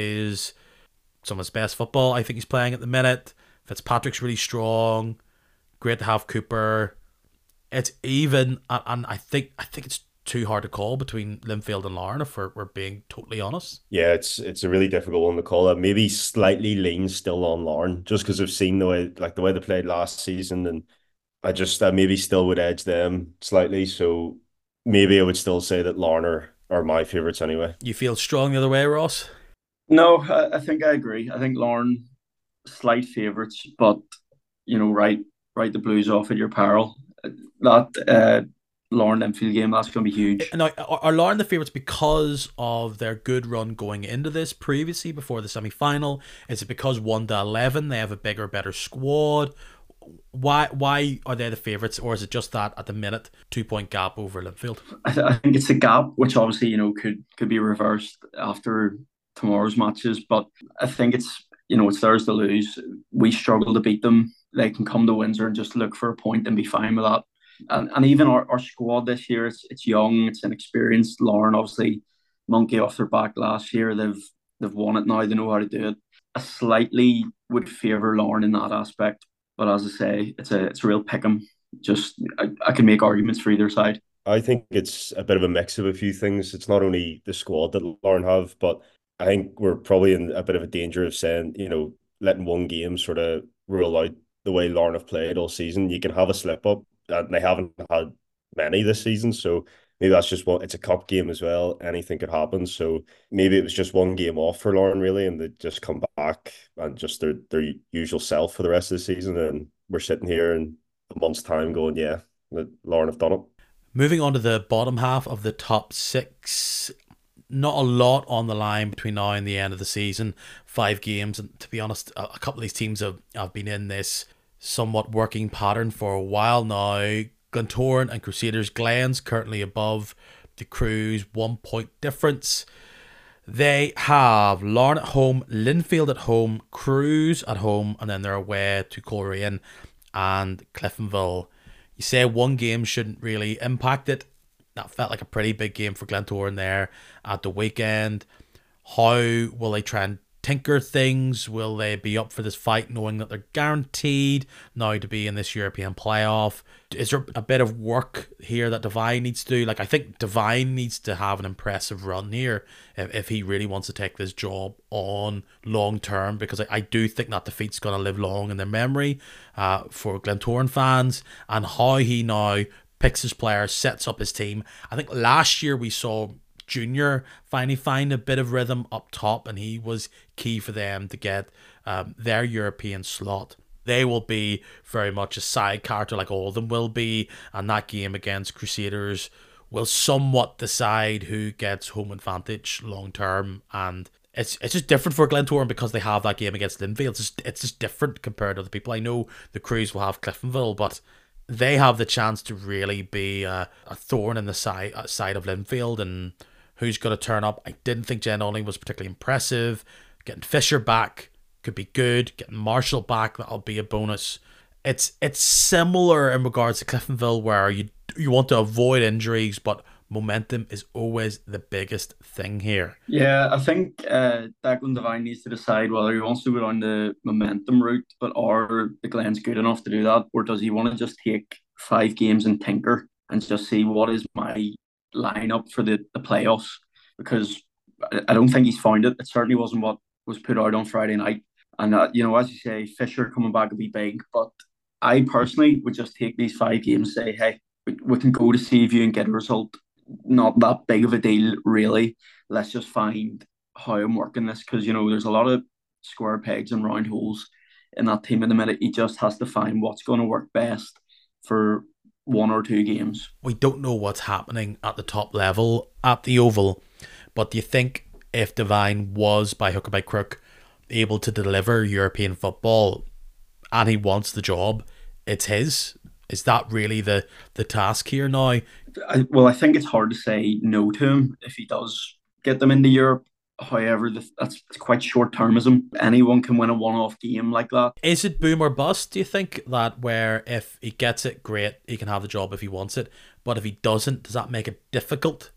is some of his best football I think he's playing at the minute. Fitzpatrick's really strong. Great to have Cooper. It's even, and I think I think it's too hard to call between Linfield and Larne if we're, we're being totally honest. Yeah, it's it's a really difficult one to call. It maybe slightly leans still on Larne just because I've seen the way like the way they played last season, and I just I maybe still would edge them slightly. So maybe I would still say that Larne are, are my favourites anyway. You feel strong the other way, Ross? No, I, I think I agree. I think Larne slight favourites, but you know, right, write the Blues off at your peril. That uh, Larne Linfield game, that's going to be huge. Now, are, are Larne the favourites because of their good run going into this previously before the semi-final? Is it because one to eleven they have a bigger, better squad? Why why are they the favourites, or is it just that at the minute two point gap over Linfield? I, th- I think it's a gap, which obviously you know could could be reversed after tomorrow's matches, but I think it's you know it's theirs to lose. We struggle to beat them. They can come to Windsor and just look for a point and be fine with that. And and even our, our squad this year, it's it's young, it's inexperienced. Larne obviously monkey off their back last year. They've they've won it now. They know how to do it. I slightly would favour Larne in that aspect. But as I say, it's a it's a real pick 'em. Just I, I can make arguments for either side. I think it's a bit of a mix of a few things. It's not only the squad that Larne have, but I think we're probably in a bit of a danger of saying, you know, letting one game sort of rule out the way Larne have played all season. You can have a slip up, and they haven't had many this season. So maybe that's just what it's a cup game as well. Anything could happen. So maybe it was just one game off for Larne, really, and they just come back and just their their usual self for the rest of the season. And we're sitting here in a month's time going, yeah, Larne have done it. Moving on to the bottom half of the top six. Not a lot on the line between now and the end of the season. Five games, and to be honest, a couple of these teams have, have been in this somewhat working pattern for a while now. Glentoran and Crusaders. Glens currently above the Crews, one point difference. They have Larne at home, Linfield at home, Crews at home, and then they're away to Coleraine and Cliftonville. You say one game shouldn't really impact it. That felt like a pretty big game for Glentoran there at the weekend. How will they try and tinker things? Will they be up for this fight knowing that they're guaranteed now to be in this European playoff? Is there a bit of work here that Devine needs to do? Like, I think Devine needs to have an impressive run here if, if he really wants to take this job on long term, because I, I do think that defeat's going to live long in their memory uh, for Glentoran fans, and how he now picks his players, sets up his team. I think last year we saw Junior finally find a bit of rhythm up top, and he was key for them to get um, their European slot. They will be very much a side character like all of them will be, and that game against Crusaders will somewhat decide who gets home advantage long term. And it's it's just different for Glentoran because they have that game against Linfield. It's just, it's just different compared to other people. I know the Crews will have Cliftonville, but they have the chance to really be a, a thorn in the side uh, side of Linfield, and who's going to turn up. I didn't think Jen Olney was particularly impressive. Getting Fisher back could be good. Getting Marshall back, that'll be a bonus. It's it's similar in regards to Cliftonville, where you you want to avoid injuries, but momentum is always the biggest thing here. Yeah, I think uh, Declan Devine needs to decide whether he wants to go down the momentum route, but are the Glens good enough to do that, or does he want to just take five games and tinker and just see what is my lineup for the, the playoffs? Because I, I don't think he's found it. It certainly wasn't what was put out on Friday night. And, uh, you know, as you say, Fisher coming back will be big, but I personally would just take these five games and say, hey, we, we can go to Seaview and get a result. Not that big of a deal, really. Let's just find how I'm working this, because, you know, there's a lot of square pegs and round holes in that team in the minute. He just has to find what's going to work best for one or two games. We don't know what's happening at the top level at the Oval, but do you think if Devine was by hook or by crook able to deliver European football and he wants the job, it's his. Is that really the, the task here now? I, well, I think it's hard to say no to him if he does get them into Europe. However, the, that's quite short-termism. Anyone can win a one-off game like that. Is it boom or bust, do you think? That where if he gets it, great, he can have the job if he wants it. But if he doesn't, does that make it difficult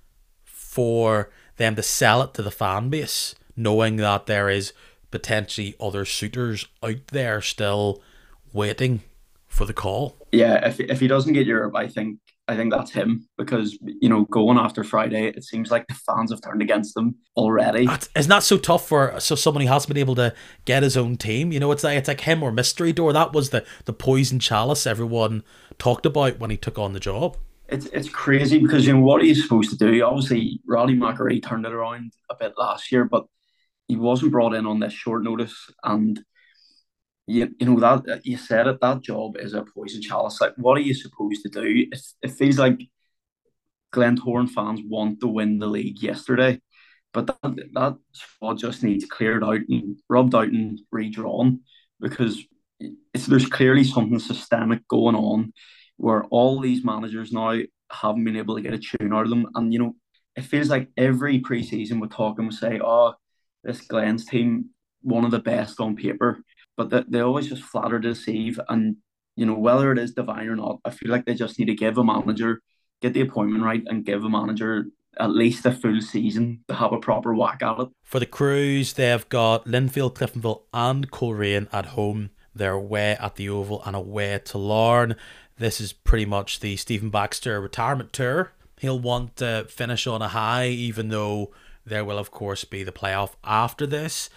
for them to sell it to the fan base, knowing that there is potentially other suitors out there still waiting for the call? Yeah, if if he doesn't get Europe, I think I think that's him, because, you know, going after Friday, it seems like the fans have turned against them already. That's, isn't that so tough for so someone who hasn't been able to get his own team? You know, it's like it's like him or Mystery Door. That was the the poison chalice everyone talked about when he took on the job. It's it's crazy because, you know, what he's supposed to do. Obviously, Roddy McAree turned it around a bit last year, but he wasn't brought in on this short notice. And you, you know that you said it, that job is a poison chalice. Like, what are you supposed to do? It, it feels like Glentoran fans want to win the league yesterday, but that that squad just needs cleared out and rubbed out and redrawn, because it's there's clearly something systemic going on where all these managers now haven't been able to get a tune out of them. And, you know, it feels like every pre-season we talk and we say, oh, this Glens team, one of the best on paper, but they, they always just flatter to deceive. And, you know, whether it is divine or not, I feel like they just need to give a manager, get the appointment right, and give a manager at least a full season to have a proper whack at it. For the Crews, they've got Linfield, Cliftonville and Coleraine at home. They're away at the Oval and away to Larne. This is pretty much the Stephen Baxter retirement tour. He'll want to finish on a high, even though there will, of course, be the playoff after this.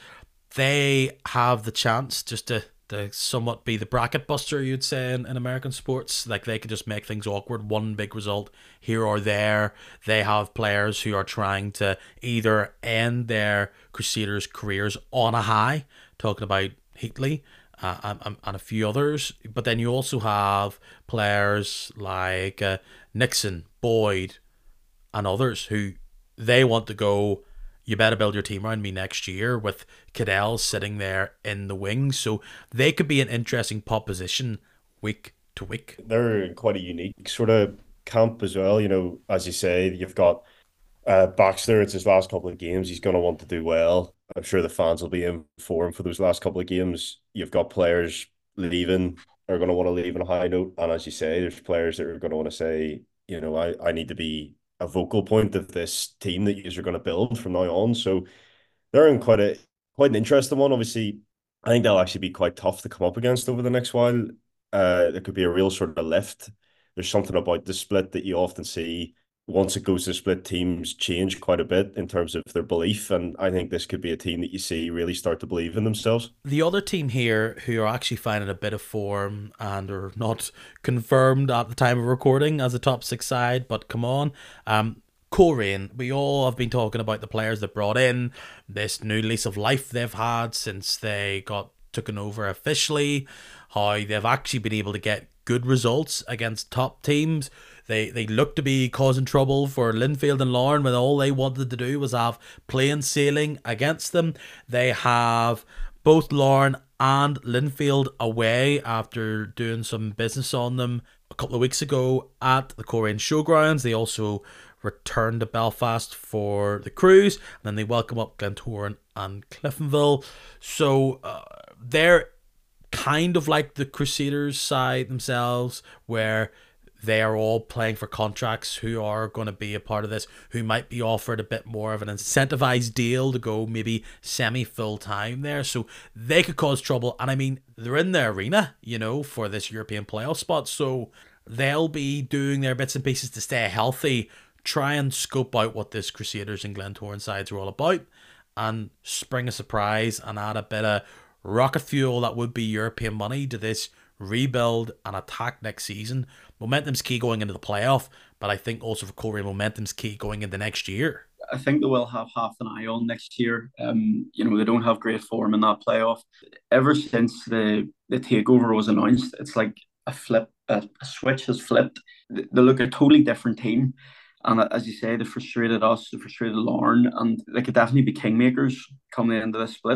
They have the chance just to, to somewhat be the bracket buster, you'd say, in, in American sports. Like, they could just make things awkward. One big result here or there. They have players who are trying to either end their Crusaders' careers on a high, talking about Heatley, Uh, and, and a few others. But then you also have players like uh, Nixon, Boyd, and others who they want to go, you better build your team around me next year, with Cadell sitting there in the wings. So they could be an interesting proposition week to week. They're in quite a unique sort of camp as well. You know, as you say, you've got uh, Baxter, it's his last couple of games. He's going to want to do well. I'm sure the fans will be in for him for those last couple of games. You've got players leaving, are going to want to leave on a high note. And as you say, there's players that are going to want to say, you know, I, I need to be a vocal point of this team that you're going to build from now on. So they're in quite a quite an interesting one. Obviously, I think they'll actually be quite tough to come up against over the next while. Uh, there could be a real sort of lift. There's something about the split that you often see. Once it goes to split, teams change quite a bit in terms of their belief, and I think this could be a team that you see really start to believe in themselves. The other team here who are actually finding a bit of form and are not confirmed at the time of recording as a top six side, but come on, um, Coleraine. We all have been talking about the players that brought in, this new lease of life they've had since they got taken over officially, how they've actually been able to get good results against top teams. They they look to be causing trouble for Linfield and Larne when all they wanted to do was have plain sailing against them. They have both Larne and Linfield away after doing some business on them a couple of weeks ago at the Coleraine Showgrounds. They also returned to Belfast for the Crews, and then they welcome up Glentoran and Cliftonville. So uh, they're kind of like the Crusaders side themselves, where they are all playing for contracts who are going to be a part of this, who might be offered a bit more of an incentivized deal to go maybe semi-full time there. So they could cause trouble. And I mean, they're in the arena, you know, for this European playoff spot. So they'll be doing their bits and pieces to stay healthy, try and scope out what this Crusaders and Glentoran sides are all about, and spring a surprise and add a bit of rocket fuel that would be European money to this rebuild and attack next season. Momentum's key going into the playoff, but I think also for Coleraine, momentum's key going into next year. I think they will have half an eye on next year. Um, you know, they don't have great form in that playoff. Ever since the, the takeover was announced, it's like a flip, a, a switch has flipped. They, they look a totally different team. And as you say, they frustrated us, they frustrated Larne, and they could definitely be kingmakers coming into this split.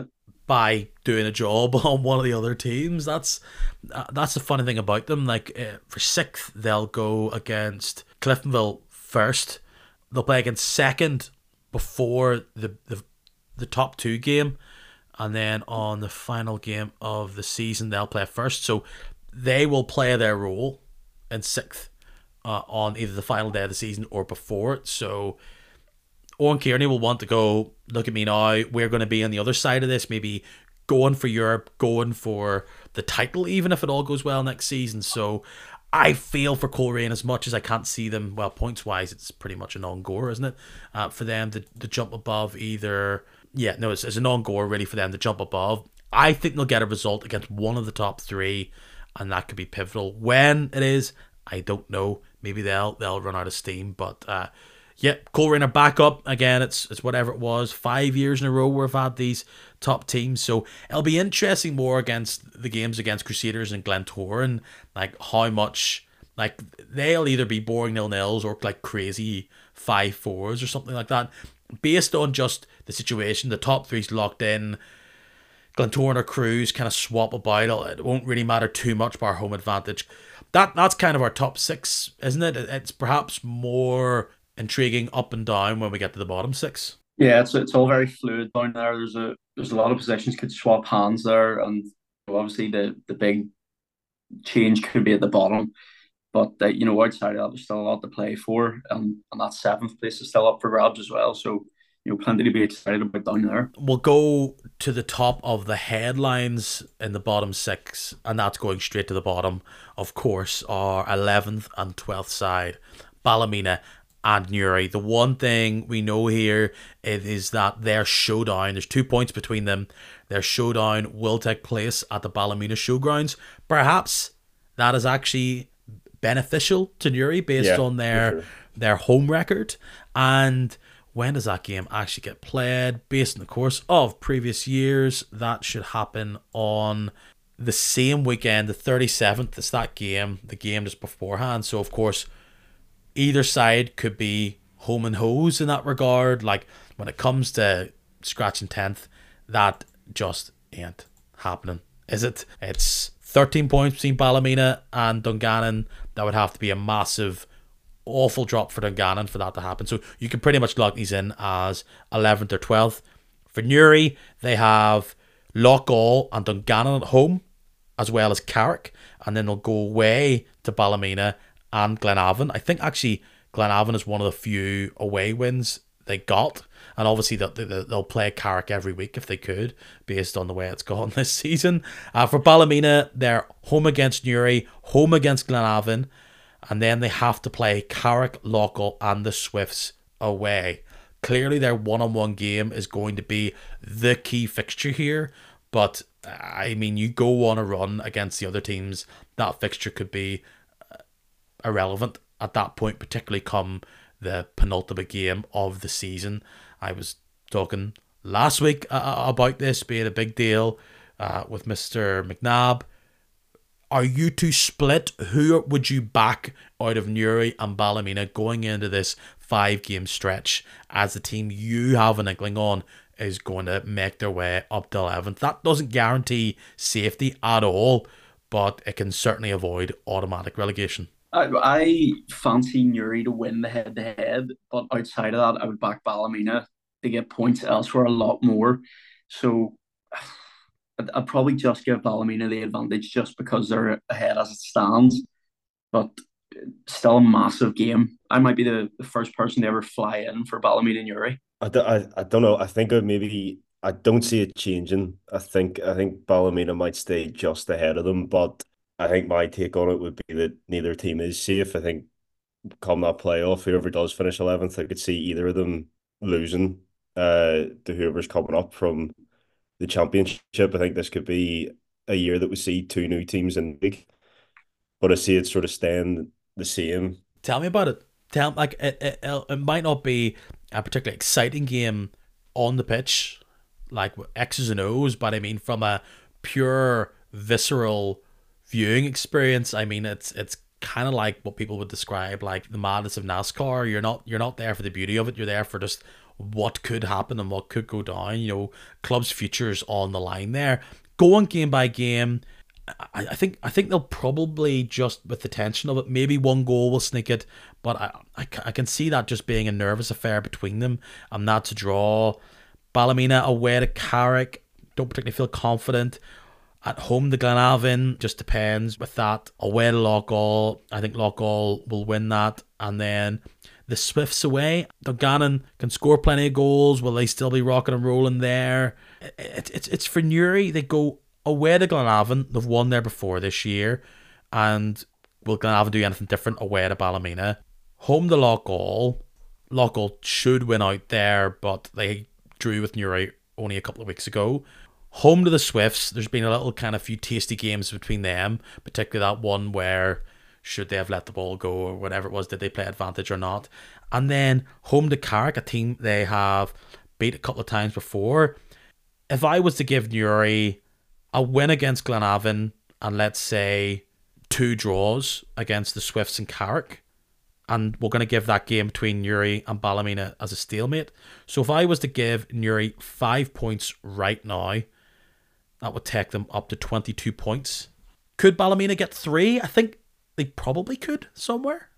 by doing a job on one of the other teams. That's uh, that's the funny thing about them. Like uh, for sixth, they'll go against Cliftonville first. They'll play against second before the the, the top two game, and then on the final game of the season, they'll play first. So they will play their role in sixth uh, on either the final day of the season or before it. So Owen Kearney will want to go, look at me now, we're going to be on the other side of this, maybe going for Europe, going for the title, even if it all goes well next season. So I feel for Coleraine as much as I can't see them, well, points-wise, it's pretty much a non-goer, isn't it? Uh, for them to, to jump above either... Yeah, no, it's, it's a non-goer, really, for them to jump above. I think they'll get a result against one of the top three, and that could be pivotal. When it is, I don't know. Maybe they'll they'll run out of steam, but... Uh, Yeah, Coleraine are back up again. It's it's whatever it was, five years in a row we've had these top teams. So it'll be interesting more against the games against Crusaders and Glentoran, like how much like they'll either be boring nil nils or like crazy five fours or something like that, based on just the situation. The top three's locked in. Glentoran or Cruz kind of swap about. It won't really matter too much by our home advantage. That that's kind of our top six, isn't it? It's perhaps more intriguing up and down when we get to the bottom six. Yeah, it's it's all very fluid down there. There's a there's a lot of positions could swap hands there, and obviously the the big change could be at the bottom. But uh, you know, outside of that, there's still a lot to play for, and and that seventh place is still up for grabs as well. So you know, plenty to be excited about down there. We'll go to the top of the headlines in the bottom six, and that's going straight to the bottom. Of course, our eleventh and twelfth side, Ballymena and Newry. The one thing we know here is that their showdown, there's two points between them, their showdown will take place at the Ballymena Showgrounds. Perhaps that is actually beneficial to Newry based yeah, on their sure. their home record. And when does that game actually get played? Based on the course of previous years, that should happen on the same weekend, the thirty-seventh. It's that game, the game just beforehand. So, of course, either side could be home and hose in that regard. Like, when it comes to scratching tenth, that just ain't happening, is it? It's thirteen points between Ballymena and Dungannon. That would have to be a massive, awful drop for Dungannon for that to happen. So you can pretty much lock these in as eleventh or twelfth. For Newry, they have Loughgall and Dungannon at home, as well as Carrick. And then they'll go away to Ballymena and Glenavon. I think actually Glenavon is one of the few away wins they got, and obviously they'll, they'll play Carrick every week if they could, based on the way it's gone this season. Uh, for Ballymena, they're home against Newry, home against Glenavon, and then they have to play Carrick, Loughgall and the Swifts away. Clearly their one-on-one game is going to be the key fixture here, but I mean, you go on a run against the other teams, that fixture could be irrelevant at that point, particularly come the penultimate game of the season. I was talking last week uh, about this being a big deal uh, with Mister McNabb. Are you two split? Who would you back out of Newry and Ballymena going into this five game stretch as the team you have an inkling on is going to make their way up to eleventh? That doesn't guarantee safety at all, but it can certainly avoid automatic relegation. I, I fancy Newry to win the head-to-head, but outside of that, I would back Ballymena to get points elsewhere a lot more. So I'd, I'd probably just give Ballymena the advantage just because they're ahead as it stands. But still a massive game. I might be the, the first person to ever fly in for Ballymena Newry. I, don't, I, I don't know. I think I maybe I don't see it changing. I think I think Ballymena might stay just ahead of them, but I think my take on it would be that neither team is safe. I think come that playoff, whoever does finish eleventh, I could see either of them losing uh, to whoever's coming up from the championship. I think this could be a year that we see two new teams in the league, but I see it sort of staying the same. Tell me about it. Tell like it, it, it might not be a particularly exciting game on the pitch, like X's and O's, but I mean from a pure visceral viewing experience, I mean it's it's kind of like what people would describe like the madness of NASCAR. You're not you're not there for the beauty of it. You're there for just what could happen and what could go down. You know, club's futures on the line there. Going game by game, I, I think I think they'll probably just, with the tension of it, maybe one goal will sneak it, but I, I, I can see that just being a nervous affair between them, and that's a draw. Ballymena away to Carrick, don't particularly feel confident. At home to Glenavon, just depends with that. Away to Loughgall, I think Loughgall will win that. And then the Swifts away, Dungannon can score plenty of goals. Will they still be rocking and rolling there? It, it, it's it's for Newry. They go away to Glenavon. They've won there before this year. And will Glenavon do anything different away to Ballymena? Home to Loughgall. Loughgall should win out there, but they drew with Newry only a couple of weeks ago. Home to the Swifts. There's been a little kind of few tasty games between them, particularly that one where should they have let the ball go or whatever it was, did they play advantage or not? And then home to Carrick, a team they have beat a couple of times before. If I was to give Newry a win against Glenavon and let's say two draws against the Swifts and Carrick, and we're going to give that game between Newry and Ballymena as a stalemate. So if I was to give Newry five points right now, that would take them up to twenty-two points. Could Ballymena get three? I think they probably could somewhere.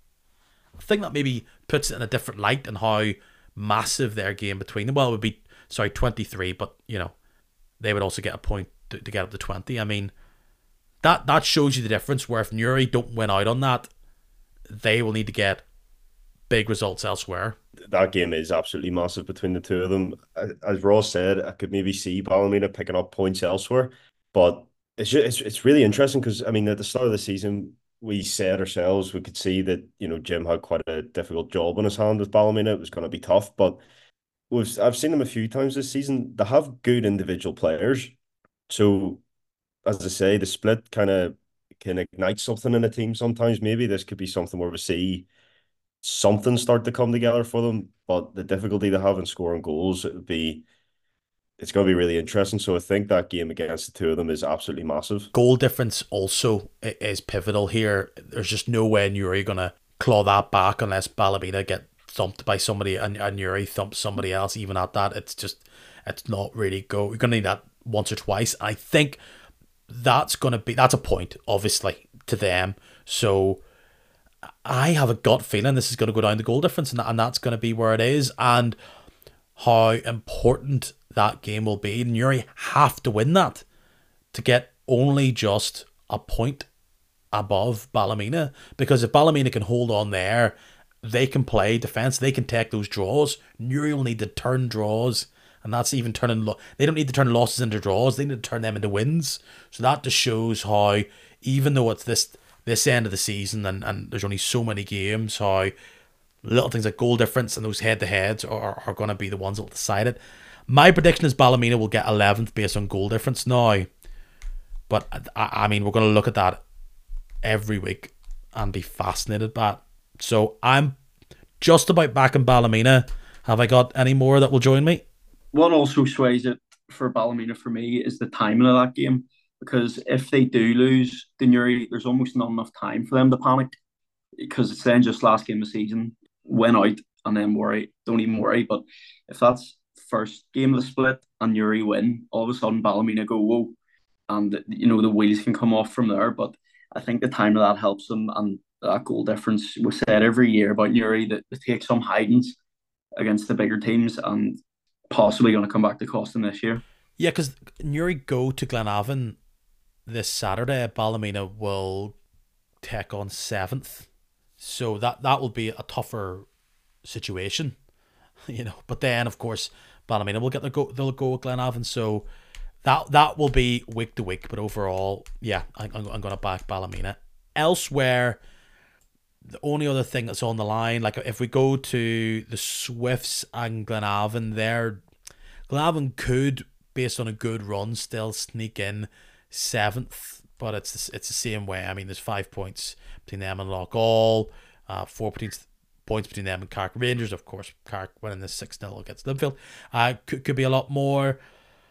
I think that maybe puts it in a different light and how massive their game between them. Well, it would be, sorry, twenty-three, but, you know, they would also get a point to, to get up to twenty. I mean, that, that shows you the difference, where if Newry don't win out on that, they will need to get big results elsewhere. That game is absolutely massive between the two of them. As Ross said, I could maybe see Ballymena picking up points elsewhere, but it's just, it's it's really interesting because, I mean, at the start of the season, we said ourselves we could see that, you know, Jim had quite a difficult job on his hand with Ballymena. It was going to be tough, but we've I've seen them a few times this season. They have good individual players, so as I say, the split kind of can ignite something in a team sometimes. Maybe this could be something where we see something start to come together for them, but the difficulty they have in scoring goals, it would be it's going to be really interesting. So I think that game against the two of them is absolutely massive. Goal difference also is pivotal here. There's just no way Newry are going to claw that back unless Ballymena get thumped by somebody and, and Newry thumps somebody else. Even at that, it's just it's not really go. You're going to need that once or twice. I think that's going to be that's a point, obviously, to them. So I have a gut feeling this is going to go down the goal difference, and, that, and that's going to be where it is, and how important that game will be. Newry have to win that to get only just a point above Ballymena, because if Ballymena can hold on there, they can play defence, they can take those draws. Newry will need to turn draws, and that's even turning lo- they don't need to turn losses into draws, they need to turn them into wins. So that just shows how, even though it's this this end of the season and, and there's only so many games, how little things like goal difference and those head-to-heads are, are going to be the ones that will decide it. My prediction is Ballymena will get eleventh based on goal difference now. But, I, I mean, we're going to look at that every week and be fascinated by it. So I'm just about back in Ballymena. Have I got any more that will join me? What also sways it for Ballymena for me is the timing of that game. Because if they do lose the Newry, there's almost not enough time for them to panic. Because it's then just last game of the season, win out, and then worry. Don't even worry. But if that's first game of the split and Newry win, all of a sudden Ballymena go, whoa. And, you know, the wheels can come off from there. But I think the time of that helps them. And that goal difference, we said every year about Newry that they take some hidings against the bigger teams and possibly going to come back to cost them this year. Yeah, because Newry go to Glenavon this Saturday. Ballymena will take on seventh, so that that will be a tougher situation, you know. But then, of course, Ballymena will get their go. They'll go with Glenavon, so that that will be week to week. But overall, yeah, I, I'm I'm gonna back Ballymena. Elsewhere, the only other thing that's on the line, like if we go to the Swifts and Glenavon, there, Glenavon could, based on a good run, still sneak in seventh, but it's it's the same way. I mean, there's five points between them and Loughgall, uh, four points points between them and Carrick Rangers. Of course, Carrick winning this six nil against Linfield. Uh, could, could be a lot more.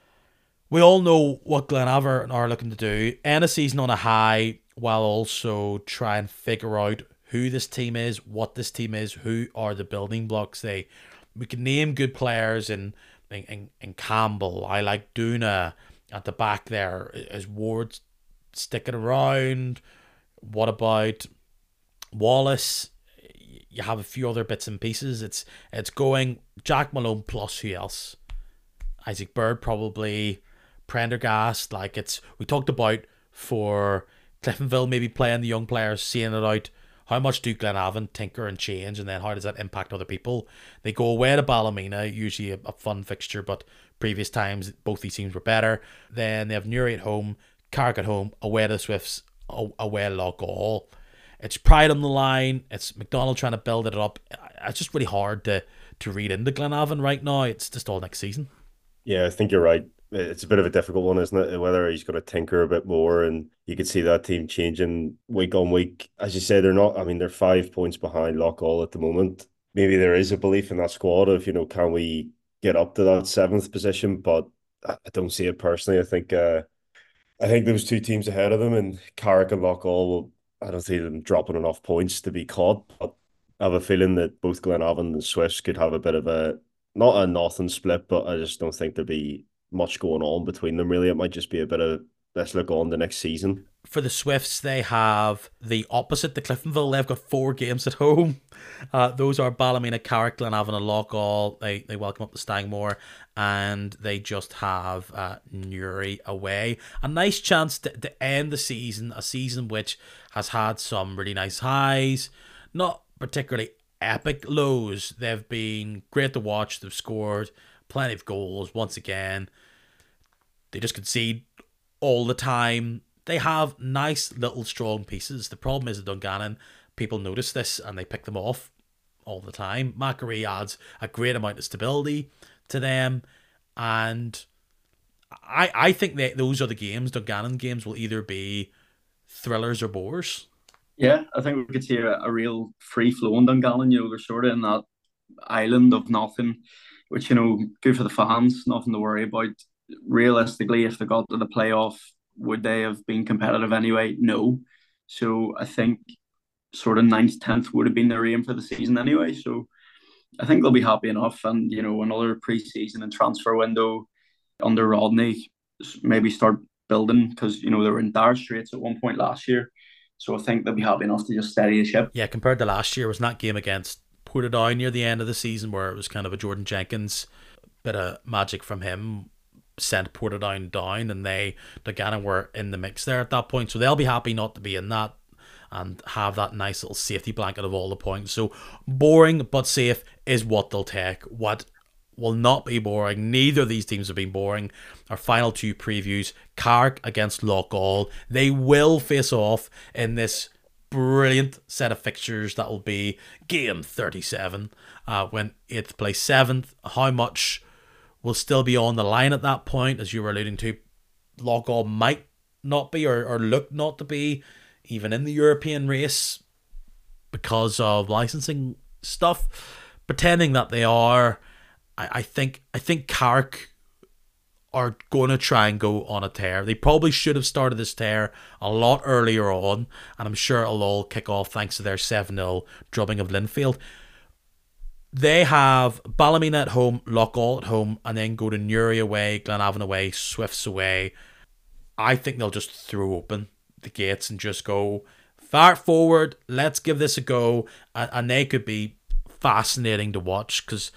We all know what Glenavon are looking to do. End a season on a high, while also try and figure out who this team is, what this team is, who are the building blocks they we can name good players in in, in, in Campbell. I like Duna at the back there. Is Ward sticking around? What about Wallace? You have a few other bits and pieces. It's it's going Jack Malone plus who else? Isaac Bird probably, Prendergast. Like it's we talked about for Cliftonville maybe playing the young players, seeing it out. How much do Glenavon tinker and change, and then how does that impact other people? They go away to Ballymena, usually a, a fun fixture, but previous times both these teams were better. Then they have Newry at home, Carrick at home, away to the Swifts, away to Loughgall. It's pride on the line. It's McDonald trying to build it up. It's just really hard to to read into Glenavon right now. It's just all next season. Yeah, I think you're right. It's a bit of a difficult one, isn't it? Whether he's going to tinker a bit more, and you could see that team changing week on week. As you say, they're not. I mean, they're five points behind Loughgall at the moment. Maybe there is a belief in that squad of, you know, can we get up to that seventh position? But I don't see it personally. I think, uh, I think those two teams ahead of them, and Carrick and Loughgall will. I don't see them dropping enough points to be caught, but I have a feeling that both Glenavon and Swifts could have a bit of a, not a nothing split, but I just don't think there'd be much going on between them, really. It might just be a bit of, let's look on the next season. For the Swifts, they have the opposite to Cliftonville. They've got four games at home. Uh, those are Ballymena, Carrick, Glenavon and Loughgall. They, they welcome up the Stangmore, and they just have uh, Newry away. A nice chance to, to end the season, a season which has had some really nice highs, not particularly epic lows. They've been great to watch. They've scored plenty of goals once again. They just concede all the time. They have nice little strong pieces. The problem is at Dungannon, people notice this and they pick them off all the time. Macquarie adds a great amount of stability to them, and I I think that those are the games. Dungannon games will either be thrillers or bores. Yeah, I think we could see a, a real free flow in Dungannon. You know, they're sort of in that island of nothing, which, you know, good for the fans, nothing to worry about. Realistically, if they got to the playoff, would they have been competitive anyway? No. So I think sort of ninth, tenth would have been their aim for the season anyway. So I think they'll be happy enough. And, you know, another pre-season and transfer window under Rodney, maybe start building, because, you know, they were in dire straits at one point last year. So I think they'll be happy enough to just steady the ship. Yeah, compared to last year, was that game against Portadown near the end of the season where it was kind of a Jordan Jenkins bit of magic from him sent Portadown down, and they Dungannon were in the mix there at that point. So they'll be happy not to be in that and have that nice little safety blanket of all the points. So boring but safe is what they'll take. What will not be boring, neither of these teams have been boring. Our final two previews, Carrick against Loughgall. They will face off in this brilliant set of fixtures that will be game thirty-seven uh, when eighth place seventh. How much will still be on the line at that point, as you were alluding to? Loughgall might not be, or, or look not to be, even in the European race because of licensing stuff. Pretending that they are, I, I think I think Carrick are going to try and go on a tear. They probably should have started this tear a lot earlier on, and I'm sure it'll all kick off thanks to their seven nil drubbing of Linfield. They have Ballymena at home, Loughgall at home, and then go to Newry away, Glenavon away, Swifts away. I think they'll just throw open the gates and just go far forward, let's give this a go, and, and they could be fascinating to watch, because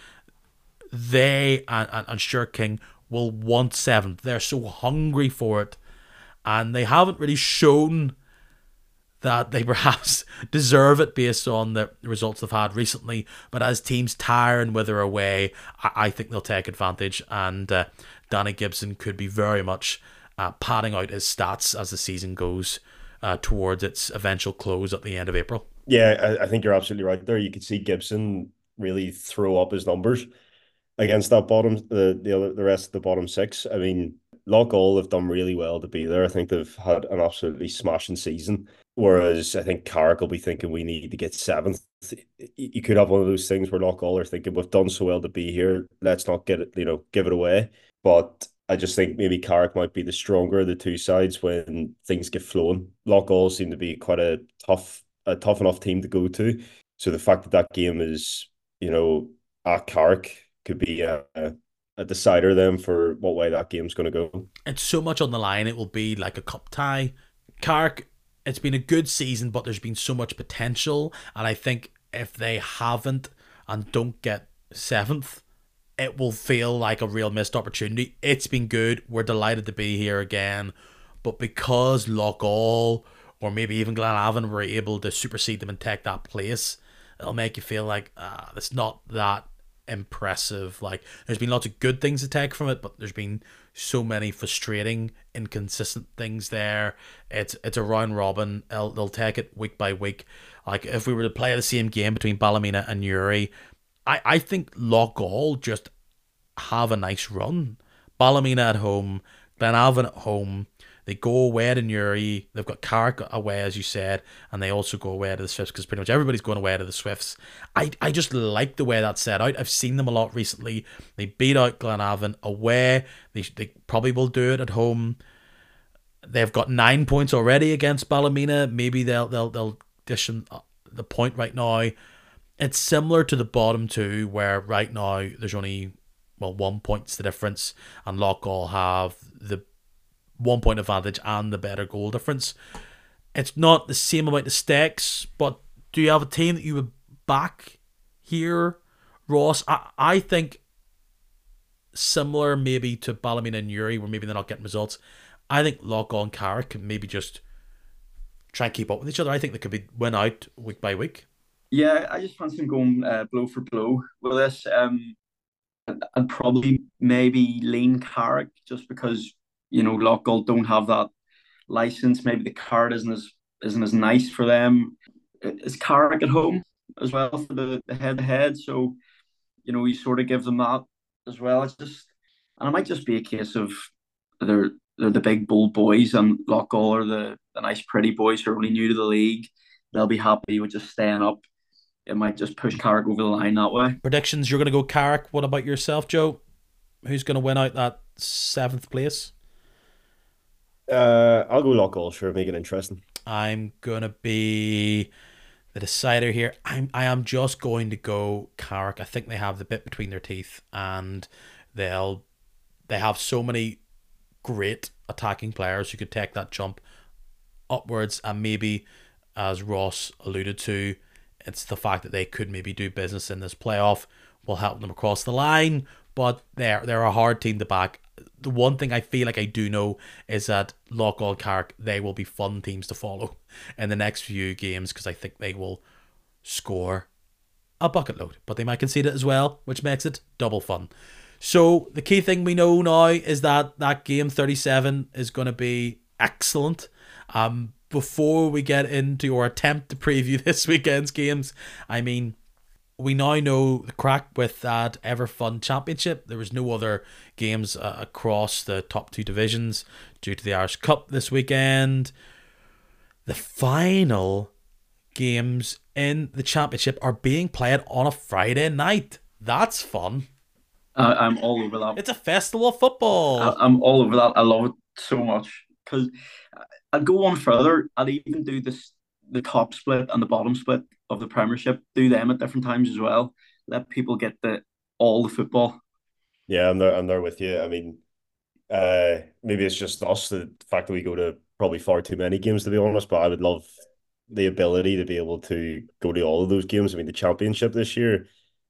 they and, and, and Stuart King will want seventh. They're so hungry for it, and they haven't really shown that they perhaps deserve it based on the results they've had recently. But as teams tire and wither away, I, I think they'll take advantage, and uh, Danny Gibson could be very much uh, padding out his stats as the season goes uh, towards its eventual close at the end of April. Yeah, I, I think you're absolutely right there. You could see Gibson really throw up his numbers against that bottom, the the other, the rest of the bottom six. I mean, Loughgall have done really well to be there. I think they've had an absolutely smashing season. Whereas I think Carrick will be thinking we need to get seventh. You could have one of those things where Loughgall are thinking we've done so well to be here, let's not get it, you know, give it away. But I just think maybe Carrick might be the stronger of the two sides when things get flowing. Loughgall seem to be quite a tough, a tough enough team to go to. So the fact that that game is, you know, at Carrick could be a, a decider then for what way that game's going to go. It's so much on the line. It will be like a cup tie. Carrick, it's been a good season, but there's been so much potential, and I think if they haven't and don't get seventh, it will feel like a real missed opportunity. It's been good. We're delighted to be here again, but because Loughgall or maybe even Glenavon were able to supersede them and take that place, it'll make you feel like ah, it's not that impressive. Like, there's been lots of good things to take from it, but there's been so many frustrating, inconsistent things there. It's it's a round robin. They'll, they'll take it week by week. Like, if we were to play the same game between Ballymena and Newry, I, I think Loughgall just have a nice run. Ballymena at home, Glenavon at home. They go away to Newry. They've got Carrick away, as you said, and they also go away to the Swifts because pretty much everybody's going away to the Swifts. I, I just like the way that's set out. I've seen them a lot recently. They beat out Glenavon away. They they probably will do it at home. They've got nine points already against Ballymena. Maybe they'll they'll they'll dish them the point right now. It's similar to the bottom two, where right now there's only well one point's the difference, and Loughgall have the one point advantage and the better goal difference. It's not the same amount of stakes, but do you have a team that you would back here, Ross? I, I think similar maybe to Ballymena and Newry, where maybe they're not getting results. I think Loughgall and Carrick can maybe just try and keep up with each other. I think they could be win out week by week. Yeah, I just fancy them going uh, blow for blow with this. Um, I'd probably maybe lean Carrick just because you know Loughgall don't have that license. Maybe the card isn't as isn't as nice for them. It's Carrick at home as well for the, the head to head, so you know you sort of give them that as well. It's just and it might just be a case of they're they're the big bold boys and Loughgall are the, the nice pretty boys who are only new to the league. They'll be happy with just staying up. It might just push Carrick over the line that way. Predictions, you're going to go Carrick. What about yourself, Joe? Who's going to win out that seventh place? Uh, I'll go Loughgall, sure, make it interesting. I'm going to be the decider here. I'm, I am just going to go Carrick. I think they have the bit between their teeth, and they'll they have so many great attacking players who could take that jump upwards, and maybe, as Ross alluded to, it's the fact that they could maybe do business in this playoff will help them across the line, but they're they're a hard team to back. The one thing I feel like I do know is that Loughgall, Carrick, they will be fun teams to follow in the next few games because I think they will score a bucket load, but they might concede it as well, which makes it double fun. So the key thing we know now is that that game thirty-seven is going to be excellent. Um, before we get into our attempt to preview this weekend's games, I mean, we now know the crack with that Ever Fun Championship. There was no other games uh, across the top two divisions due to the Irish Cup this weekend. The final games in the championship are being played on a Friday night. That's fun. Uh, I'm all over that. It's a festival of football. I, I'm all over that. I love it so much because I'd go on further. I'd even do this the top split and the bottom split of the Premiership. Do them at different times as well. Let people get the all the football. Yeah, I'm there. I'm there with you. I mean, uh, maybe it's just us the fact that we go to probably far too many games to be honest. But I would love the ability to be able to go to all of those games. I mean, the championship this year,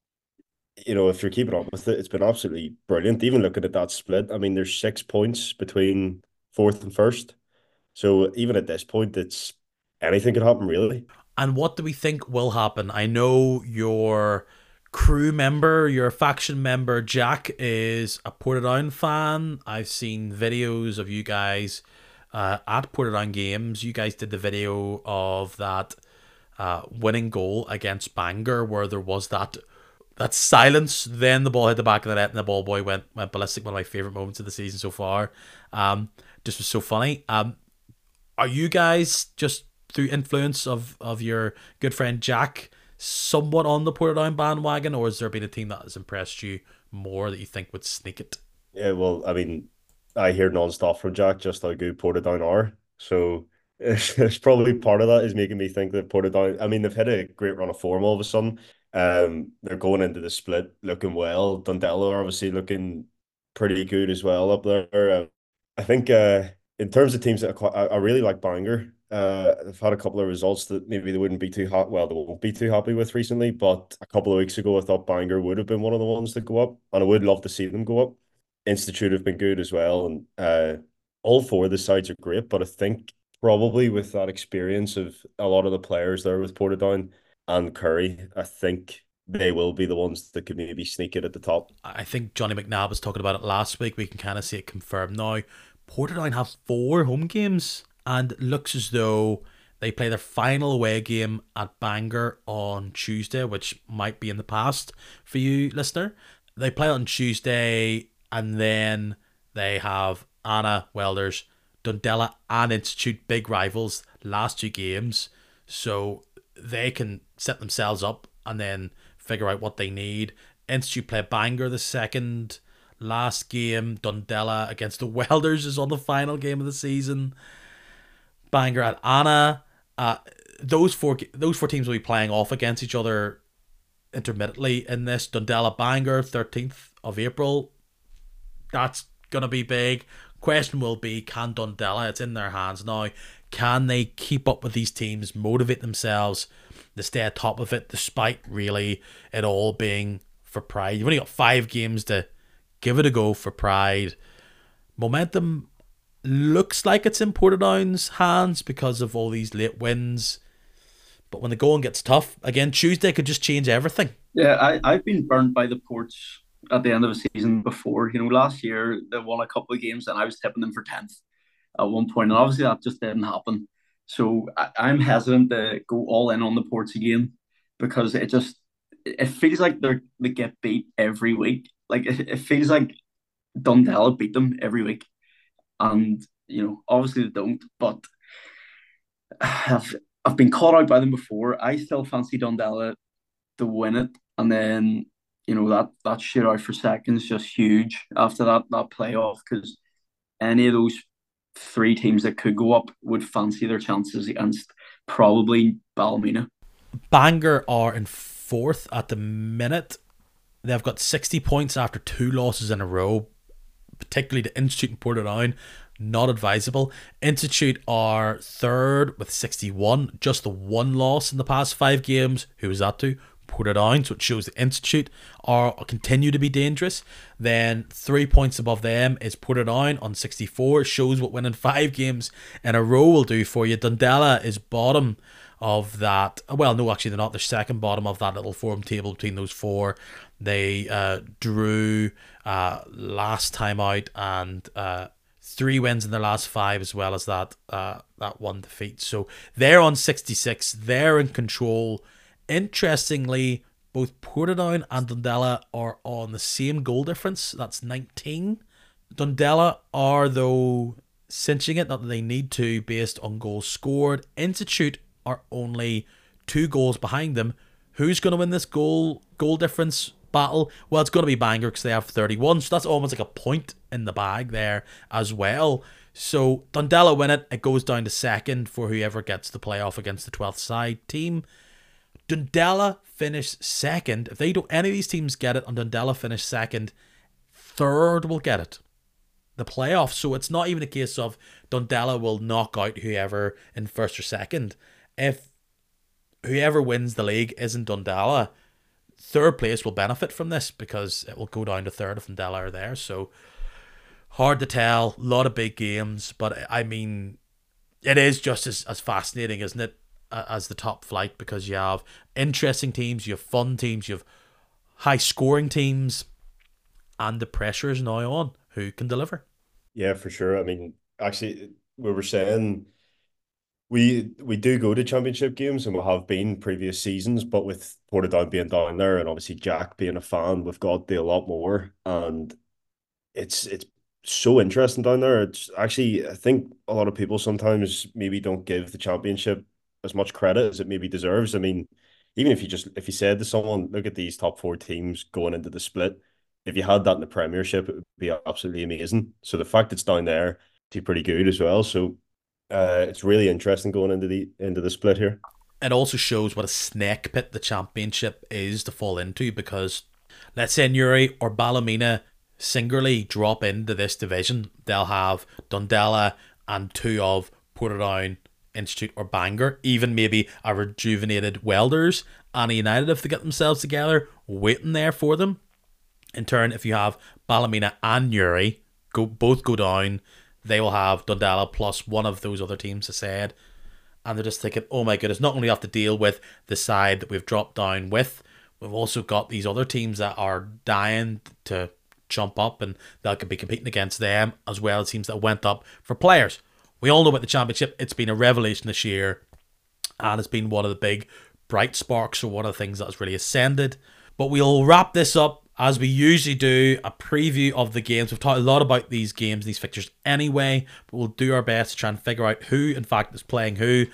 you know, if you're keeping up with it, it's been absolutely brilliant. Even looking at that split, I mean, there's six points between fourth and first. So even at this point, it's anything could happen, really. And what do we think will happen? I know your crew member, your faction member, Jack, is a Portadown fan. I've seen videos of you guys uh, at Portadown games. You guys did the video of that uh, winning goal against Bangor where there was that that silence. Then the ball hit the back of the net and the ball boy went, went ballistic. One of my favourite moments of the season so far. Um, just was so funny. Um, are you guys just through influence of, of your good friend Jack somewhat on the Portadown bandwagon, or has there been a team that has impressed you more that you think would sneak it? Yeah, well, I mean, I hear non-stop from Jack just how good Portadown are. So It's probably part of that is making me think that Portadown. I mean, they've had a great run of form all of a sudden. Um, they're going into the split looking well. Dundela are obviously looking pretty good as well up there. Uh, I think uh, in terms of teams that are quite, I, I really like Bangor. Uh, they've had a couple of results that maybe they wouldn't be too hot. Well, they won't be too happy with recently. But a couple of weeks ago, I thought Bangor would have been one of the ones that go up, and I would love to see them go up. Institute have been good as well, and uh, all four of the sides are great. But I think probably with that experience of a lot of the players there with Portadown and Curry, I think they will be the ones that could maybe sneak it at the top. I think Johnny McNabb was talking about it last week. We can kind of see it confirmed now. Portadown have four home games, and it looks as though they play their final away game at Bangor on Tuesday, which might be in the past for you, listener. They play on Tuesday, and then they have Anna Welders, Dundela, and Institute, big rivals, last two games. So they can set themselves up and then figure out what they need. Institute play Bangor the second last game. Dundela against the Welders is on the final game of the season. Bangor at Anna. Uh, those four those four teams will be playing off against each other intermittently in this. Dundela Bangor, thirteenth of April. That's going to be big. Question will be, can Dundela, it's in their hands now, can they keep up with these teams, motivate themselves to stay at top of it, despite really it all being for pride? You've only got five games to give it a go for pride. Momentum looks like it's in Portadown's hands because of all these late wins. But when the going gets tough, again, Tuesday could just change everything. Yeah, I, I've been burnt by the Ports at the end of a season before. You know, last year they won a couple of games and I was tipping them for tenth at one point, and obviously that just didn't happen. So I, I'm hesitant to go all in on the Ports again because it just it feels like they're they get beat every week. Like it, it feels like Dundela beat them every week, and you know obviously they don't. But I've I've been caught out by them before. I still fancy Dundela to win it, and then you know that that shootout for second is just huge after that that playoff because any of those three teams that could go up would fancy their chances against probably Ballymena. Bangor are in fourth at the minute. They've got sixty points after two losses in a row, particularly to Institute and Portadown. Not advisable. Institute are third with sixty-one, just the one loss in the past five games. Who was that to? Portadown. So it shows the Institute are continue to be dangerous. Then three points above them is Portadown on sixty-four. It shows what winning five games in a row will do for you. Dundela is bottom of that. Well, no, actually they're not. They're second bottom of that little form table between those four. They uh, drew uh, last time out and uh, three wins in their last five, as well as that uh, that one defeat. So they're on sixty-six. They're in control. Interestingly, both Portadown and Dundela are on the same goal difference. That's nineteen. Dundela are, though, cinching it, not that they need to, based on goals scored. Institute are only two goals behind them. Who's going to win this goal goal difference battle? Well, it's going to be Bangor because they have thirty-one. So that's almost like a point in the bag there as well. So Dundela win it. It goes down to second for whoever gets the playoff against the twelfth side team. Dundela finish second. If they don't, any of these teams get it and Dundela finish second, third will get it. The playoff. So it's not even a case of Dundela will knock out whoever in first or second. If whoever wins the league isn't Dundela, third place will benefit from this because it will go down to third if Dundela are there. So hard to tell. A lot of big games. But I mean, it is just as, as fascinating, isn't it, as the top flight, because you have interesting teams, you have fun teams, you have high scoring teams, and the pressure is now on who can deliver. Yeah, for sure. I mean, actually, we were saying we we do go to championship games and we have been previous seasons, but with Portadown being down there and obviously Jack being a fan, we've got to do a lot more, and it's it's so interesting down there. It's actually, I think a lot of people sometimes maybe don't give the championship as much credit as it maybe deserves. I mean, even if you just if you said to someone, look at these top four teams going into the split, if you had that in the Premiership, it would be absolutely amazing. So the fact it's down there is pretty good as well. So Uh, it's really interesting going into the into the split here. It also shows what a snake pit the championship is to fall into, because let's say Newry or Ballymena singularly drop into this division, they'll have Dundela and two of Portadown, Institute or Bangor, even maybe a rejuvenated Welders and a United if they get themselves together, waiting there for them. In turn, if you have Ballymena and Newry go both go down, they will have Dundela plus one of those other teams aside. And they're just thinking, oh my goodness, not only have to deal with the side that we've dropped down with, we've also got these other teams that are dying to jump up and that could be competing against them, as well as teams that went up for players. We all know about the championship. It's been a revelation this year, and it's been one of the big bright sparks, or one of the things that has really ascended. But we'll wrap this up as we usually do, a preview of the games. We've talked a lot about these games, these fixtures anyway, but we'll do our best to try and figure out who, in fact, is playing who,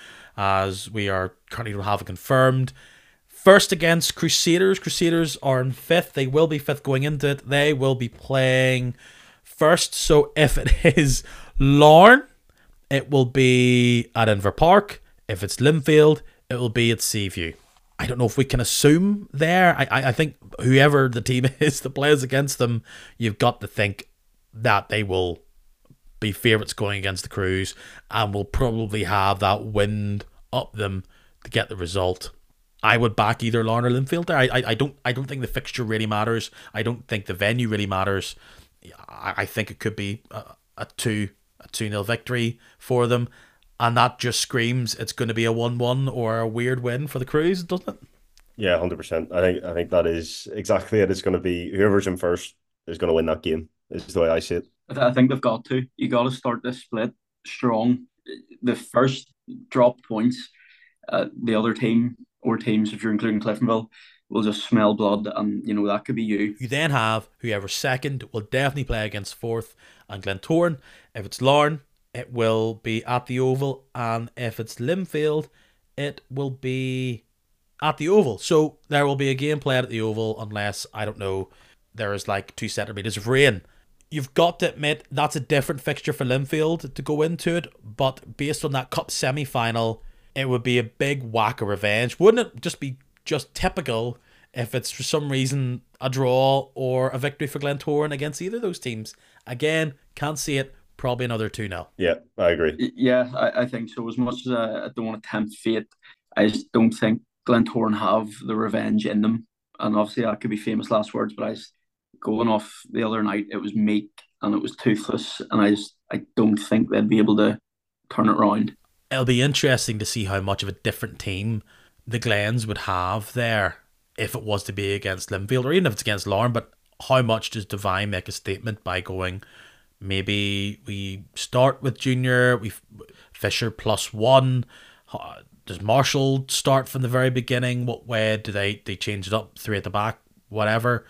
as we are currently don't have it confirmed. First against Crusaders. Crusaders are in fifth. They will be fifth going into it. They will be playing first. So if it is Larne, it will be at Inver Park. If it's Linfield, it will be at Seaview. I don't know if we can assume there. I, I I think whoever the team is that plays against them, you've got to think that they will be favourites going against the Crews and will probably have that wind up them to get the result. I would back either Larne or Linfield there. I, I, I don't I don't think the fixture really matters. I don't think the venue really matters. I, I think it could be a, a two a two nil victory for them. And that just screams it's going to be a one one or a weird win for the Crews, doesn't it? Yeah, one hundred percent. I think I think that is exactly it. It's going to be whoever's in first is going to win that game, is the way I see it. I, th- I think they've got to. You got to start this split strong. The first drop points, uh, the other team or teams, if you're including Cliftonville, will just smell blood, and you know that could be you. You then have whoever's second will definitely play against fourth and Glentoran. If it's Larne, it will be at the Oval, and if it's Linfield, it will be at the Oval. So there will be a game played at the Oval, unless, I don't know, there is like two centimetres of rain. You've got to admit that's a different fixture for Linfield to go into it, but based on that cup semi-final, it would be a big whack of revenge. Wouldn't it just be just typical if it's for some reason a draw or a victory for Glentoran against either of those teams? Again, can't see it. Probably another two nil. Yeah, I agree. Yeah, I, I think so. As much as I, I don't want to tempt fate, I just don't think Glentoran have the revenge in them. And obviously that could be famous last words, but I just, going off the other night, it was meek and it was toothless, and I just I don't think they'd be able to turn it around. It'll be interesting to see how much of a different team the Glens would have there if it was to be against Linfield, or even if it's against Larne. But how much does Devine make a statement by going, maybe we start with Junior, we Fisher plus one? Does Marshall start from the very beginning? What way do they they change it up? Three at the back, whatever.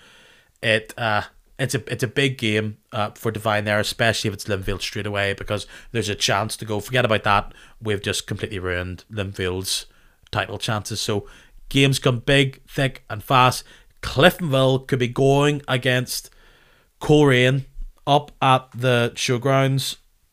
It uh, it's a it's a big game uh, for Devine there, especially if it's Linfield straight away, because there's a chance to go. Forget about that. We've just completely ruined Linfield's title chances. So games come big, thick, and fast. Cliftonville could be going against Coleraine up at the showgrounds,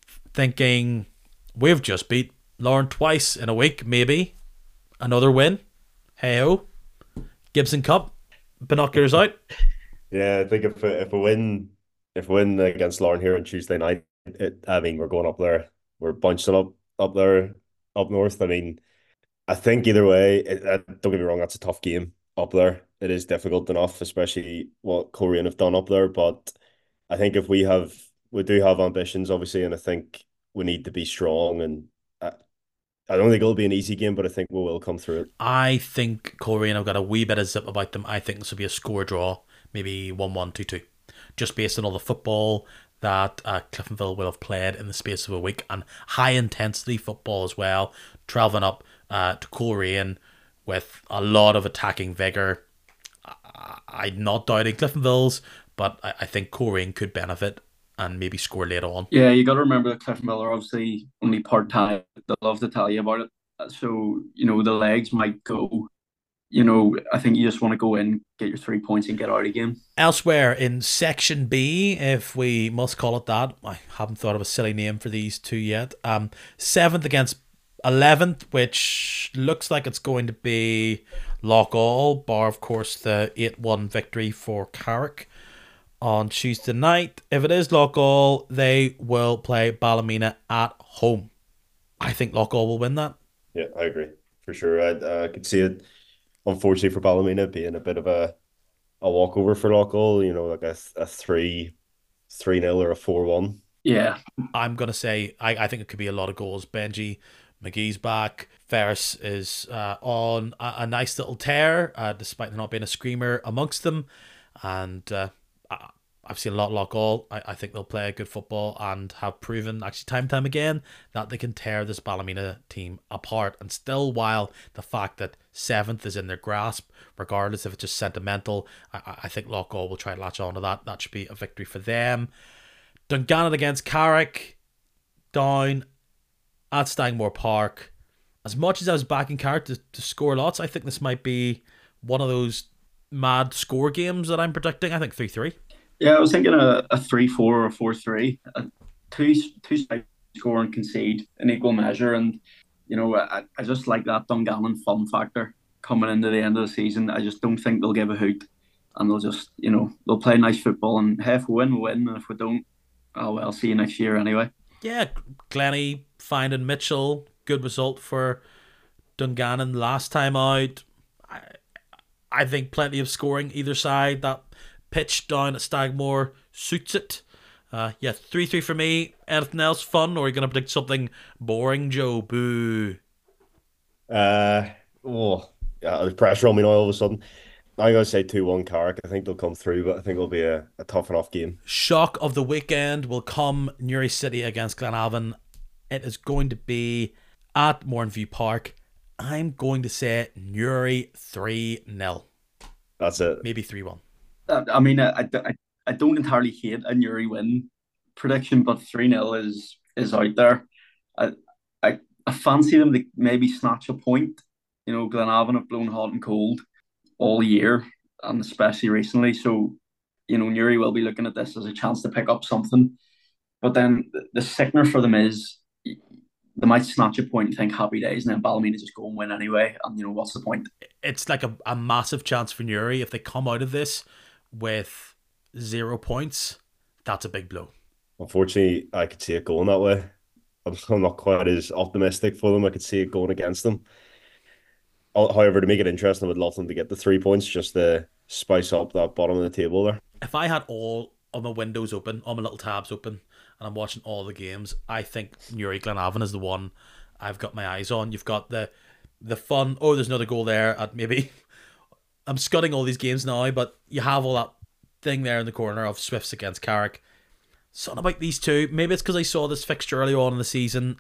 thinking we've just beat Larne twice in a week, maybe another win. Hey ho, Gibson Cup, binoculars out. Yeah, I think if if a win if a win against Larne here on Tuesday night, it, I mean we're going up there, we're bouncing up up there up north. I mean, I think either way, it, uh, don't get me wrong, that's a tough game up there. It is difficult enough, especially what Coleraine have done up there, but I think if we have, we do have ambitions, obviously, and I think we need to be strong. And I, I don't think it'll be an easy game, but I think we will come through it. I think Coleraine have got a wee bit of zip about them. I think this will be a score draw, maybe one one, two two, just based on all the football that uh, Cliftonville will have played in the space of a week, and high intensity football as well, travelling up uh, to Coleraine with a lot of attacking vigour. I, I'm not doubting Cliftonville's, but I, I think Coleraine could benefit and maybe score later on. Yeah, you got to remember that Cliftonville are obviously only part time. They love to tell you about it. So, you know, the legs might go. you know, I think you just want to go in, get your three points, and get out again. Elsewhere in Section B, if we must call it that, I haven't thought of a silly name for these two yet. Um, seventh against eleventh, which looks like it's going to be Loughgall, bar of course the eight one victory for Carrick on Tuesday night. If it is Loughgall, they will play Ballymena at home. I think Loughgall will win that. Yeah, I agree for sure. I I could see it, unfortunately for Ballymena, being a bit of a a walkover for Loughgall. You know, like a a three three nil or a four one. Yeah, I'm gonna say I, I think it could be a lot of goals. Benji McGee's back. Ferris is uh, on a, a nice little tear, uh, despite there not being a screamer amongst them. And uh, I, I've seen a lot of Loughgall. I, I think they'll play good football and have proven, actually time and time again, that they can tear this Ballymena team apart. And still, while the fact that seventh is in their grasp, regardless if it's just sentimental, I, I think Loughgall will try to latch on to that. That should be a victory for them. Dungannon against Carrick, down at Stangmore Park. As much as I was backing Carrick to, to score lots, I think this might be one of those mad score games that I'm predicting. I think three three. yeah. I was thinking a, a three four or a four three. A two two sides score and concede in equal measure, and you know, I, I just like that Dungannon fun factor coming into the end of the season. I just don't think they'll give a hoot, and they'll just, you know, they'll play nice football, and hey, if we win, we win, and if we don't, oh well, see you next year anyway. Yeah, Glennie finding Mitchell, good result for Dungannon last time out. I, I think plenty of scoring either side. That pitch down at Stagmore suits it. Uh, yeah, three three for me. Anything else fun, or are you going to predict something boring, Joe? Boo. Uh, oh, yeah, there's pressure on me now all of a sudden. I'm gonna say two one Carrick. I think they'll come through, but I think it'll be a, a tough enough game. Shock of the weekend will come Newry City against Glenavon. It is going to be at Mornview Park. I'm going to say Newry three nil. That's it. Maybe three one. Uh, I mean, I, I, I don't entirely hate a Newry win prediction, but three nil is is out there. I, I I fancy them to maybe snatch a point. You know, Glenavon have blown hot and cold all year, and especially recently. So, you know, Newry will be looking at this as a chance to pick up something. But then the, the sickener for them is they might snatch a point and think happy days, and then Ballymena just go and win anyway. And, you know, what's the point? It's like a, a massive chance for Newry. If they come out of this with zero points, that's a big blow. Unfortunately, I could see it going that way. I'm, I'm not quite as optimistic for them. I could see it going against them. However, to make it interesting, I would love them to get the three points just to spice up that bottom of the table there. If I had all of my windows open, all my little tabs open, and I'm watching all the games, I think Newry Glenavon is the one I've got my eyes on. You've got the the fun, oh, there's another goal there at maybe... I'm scudding all these games now, but you have all that thing there in the corner of Swifts against Carrick. Something about these two. Maybe it's because I saw this fixture early on in the season.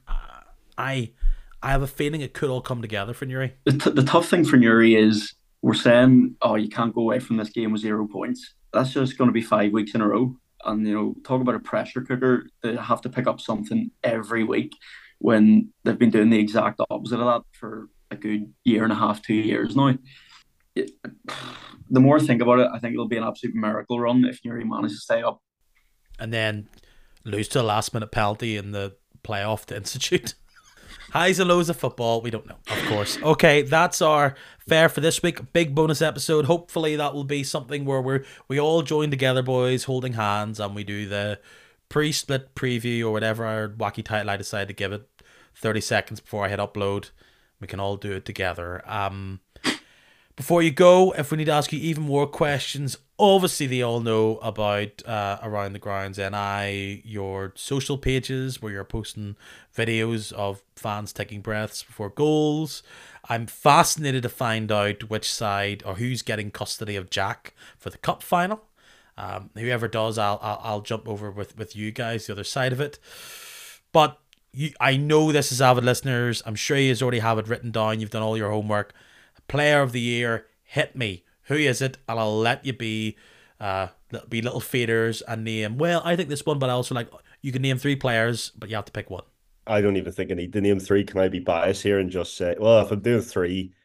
I I have a feeling it could all come together for Newry. The, t- the tough thing for Newry is we're saying, oh, you can't go away from this game with zero points. That's just going to be five weeks in a row. And, you know, talk about a pressure cooker. They have to pick up something every week when they've been doing the exact opposite of that for a good year and a half, two years now. It, the more I think about it, I think it'll be an absolute miracle run if Newry manages to stay up. And then lose to a last minute penalty in the playoff to Institute. Highs and lows of football, we don't know, of course. Okay, that's our fare for this week. Big bonus episode. Hopefully that will be something where we're we all join together, boys, holding hands, and we do the pre-split preview or whatever our wacky title I decide to give it. thirty seconds before I hit upload. We can all do it together. Um, before you go, if we need to ask you even more questions, obviously they all know about uh, Around the Grounds N I, your social pages where you're posting videos of fans taking breaths before goals. I'm fascinated to find out which side or who's getting custody of Jack for the cup final. Um, whoever does, I'll, I'll I'll jump over with, with you guys, the other side of it. But you, I know this is avid listeners. I'm sure you already have it written down. You've done all your homework. Player of the year, hit me. Who is it? And I'll let you be uh be little faders and name, well, I think this one, but I also like, you can name three players, but you have to pick one. I don't even think I need to name three. Can I be biased here and just say, well, if I'm doing three,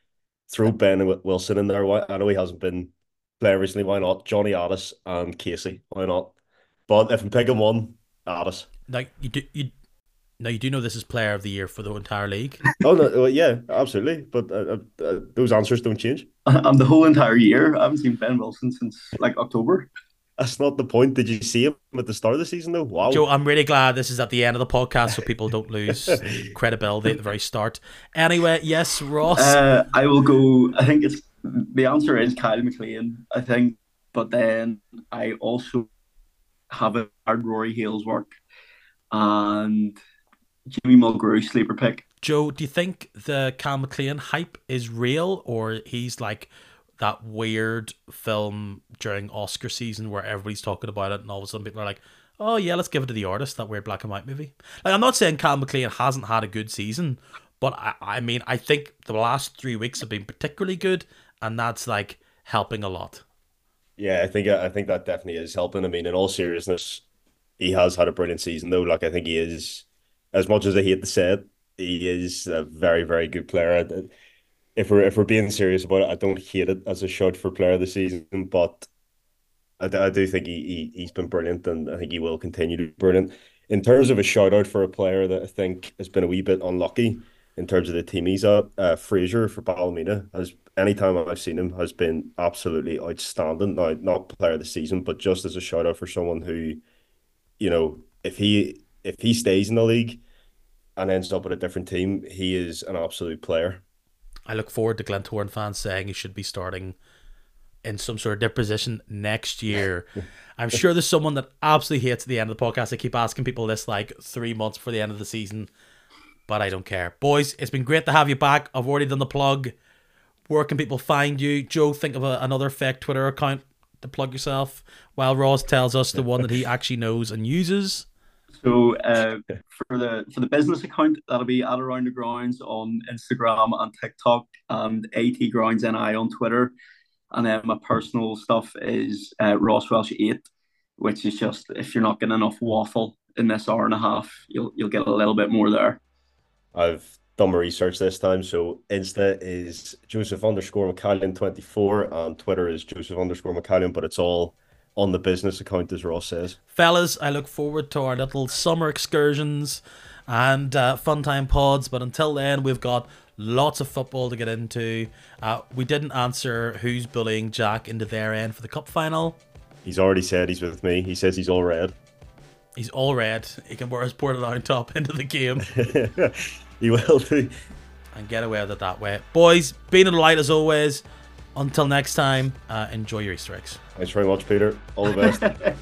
throw Ben Wi- Wilson in there. Why? I know he hasn't been playing recently. Why not? Johnny Addis and Casey. Why not? But if I'm picking one, Addis. Now you do you now you do know this is player of the year for the entire league. Oh no, well, yeah, absolutely. But uh, uh, uh, those answers don't change. And the whole entire year, I haven't seen Ben Wilson since like October. That's not the point. Did you see him at the start of the season though? Wow. Joe, I'm really glad this is at the end of the podcast so people don't lose credibility at the very start. Anyway, yes, Ross. Uh, I will go. I think it's the answer is Kyle McLean. I think, but then I also have a hard Rory Hales work and Jimmy Mulgrew sleeper pick. Joe, do you think the Cal McLean hype is real, or he's like that weird film during Oscar season where everybody's talking about it and all of a sudden people are like, oh yeah, let's give it to the artist, that weird black and white movie? Like, I'm not saying Cal McLean hasn't had a good season, but I, I mean, I think the last three weeks have been particularly good, and that's like helping a lot. Yeah, I think I think that definitely is helping. I mean, in all seriousness, he has had a brilliant season though. Like I think he is, as much as I hate to say it, he is a very, very good player. If we're if we're being serious about it, I don't hate it as a shout for player of the season, but I, I do think he, he he's been brilliant, and I think he will continue to be brilliant. In terms of a shout out for a player that I think has been a wee bit unlucky in terms of the team he's at, uh, Fraser for Ballymena has anytime I've seen him has been absolutely outstanding. Now, not player of the season, but just as a shout out for someone who, you know, if he if he stays in the league and ends up at a different team, he is an absolute player. I look forward to Glentoran fans saying he should be starting in some sort of different position next year. I'm sure there's someone that absolutely hates the end of the podcast. I keep asking people this like three months for the end of the season, but I don't care. Boys, it's been great to have you back. I've already done the plug. Where can people find you? Joe, think of a, another fake Twitter account to plug yourself while Ross tells us the one that he actually knows and uses. So uh, for the for the business account, that'll be at Around the Grounds on Instagram and TikTok, and AT Grounds N I on Twitter. And then my personal stuff is uh, Ross Welsh eight, which is just if you're not getting enough waffle in this hour and a half, you'll you'll get a little bit more there. I've done my research this time, so Insta is Joseph underscore McCallion twenty-four and Twitter is Joseph underscore McCallion, but it's all on the business account, as Ross says. Fellas, I look forward to our little summer excursions and uh, fun time pods, but until then, we've got lots of football to get into. Uh, we didn't answer who's bullying Jack into their end for the cup final. He's already said he's with me. He says he's all red. He's all red. He can wear his Portadown top into the game. He will do. And get away with it that way. Boys, being a delight as always. Until next time, uh, enjoy your Easter eggs. Thanks very much, Peter. All the best.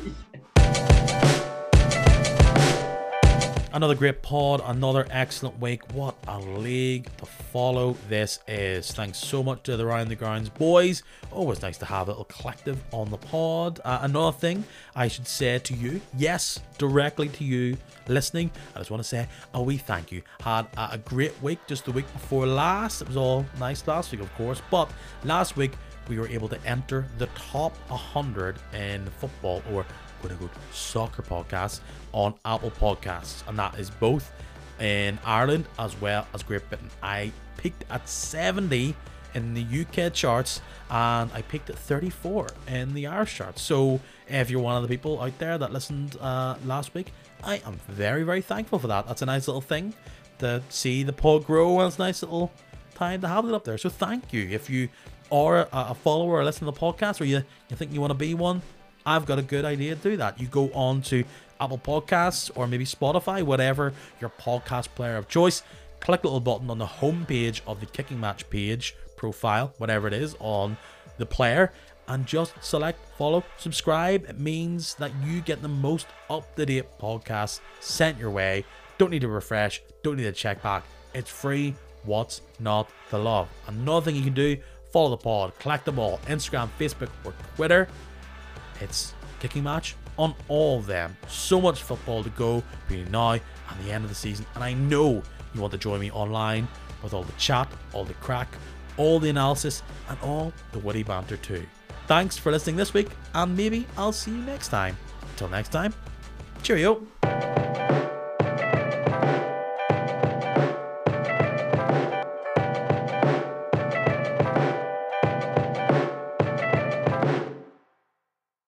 Another great pod, another excellent week. What a league to follow this is. Thanks so much to the Around the Grounds boys. Always nice to have a little collective on the pod. Uh, another thing I should say to you, yes, directly to you listening, I just want to say a wee thank you. Had a, a great week just the week before last. It was all nice last week, of course, but last week we were able to enter the top one hundred in football, or quote unquote soccer podcasts on Apple Podcasts, and that is both in Ireland as well as Great Britain. I peaked at seventy in the U K charts, and I peaked at thirty-four in the Irish charts. So if you're one of the people out there that listened uh, last week, I am very, very thankful for that. That's a nice little thing to see the pod grow, and it's a nice little time to have it up there. So thank you. If you are a follower or listen to the podcast, or you, you think you want to be one, I've got a good idea to do that. You go on to Apple Podcasts or maybe Spotify, whatever your podcast player of choice. Click the little button on the home page of the Kicking Match page, profile, whatever it is, on the player, and just select follow, subscribe. It means that you get the most up-to-date podcasts sent your way. Don't need to refresh, don't need to check back. It's free. What's not to love? Another thing you can do, follow the pod, collect them all, Instagram, Facebook, or Twitter. It's Kicking Match on all of them. So much football to go between now and the end of the season, and I know you want to join me online with all the chat, all the crack, all the analysis, and all the witty banter too. Thanks for listening this week, and maybe I'll see you next time. Until next time, cheerio.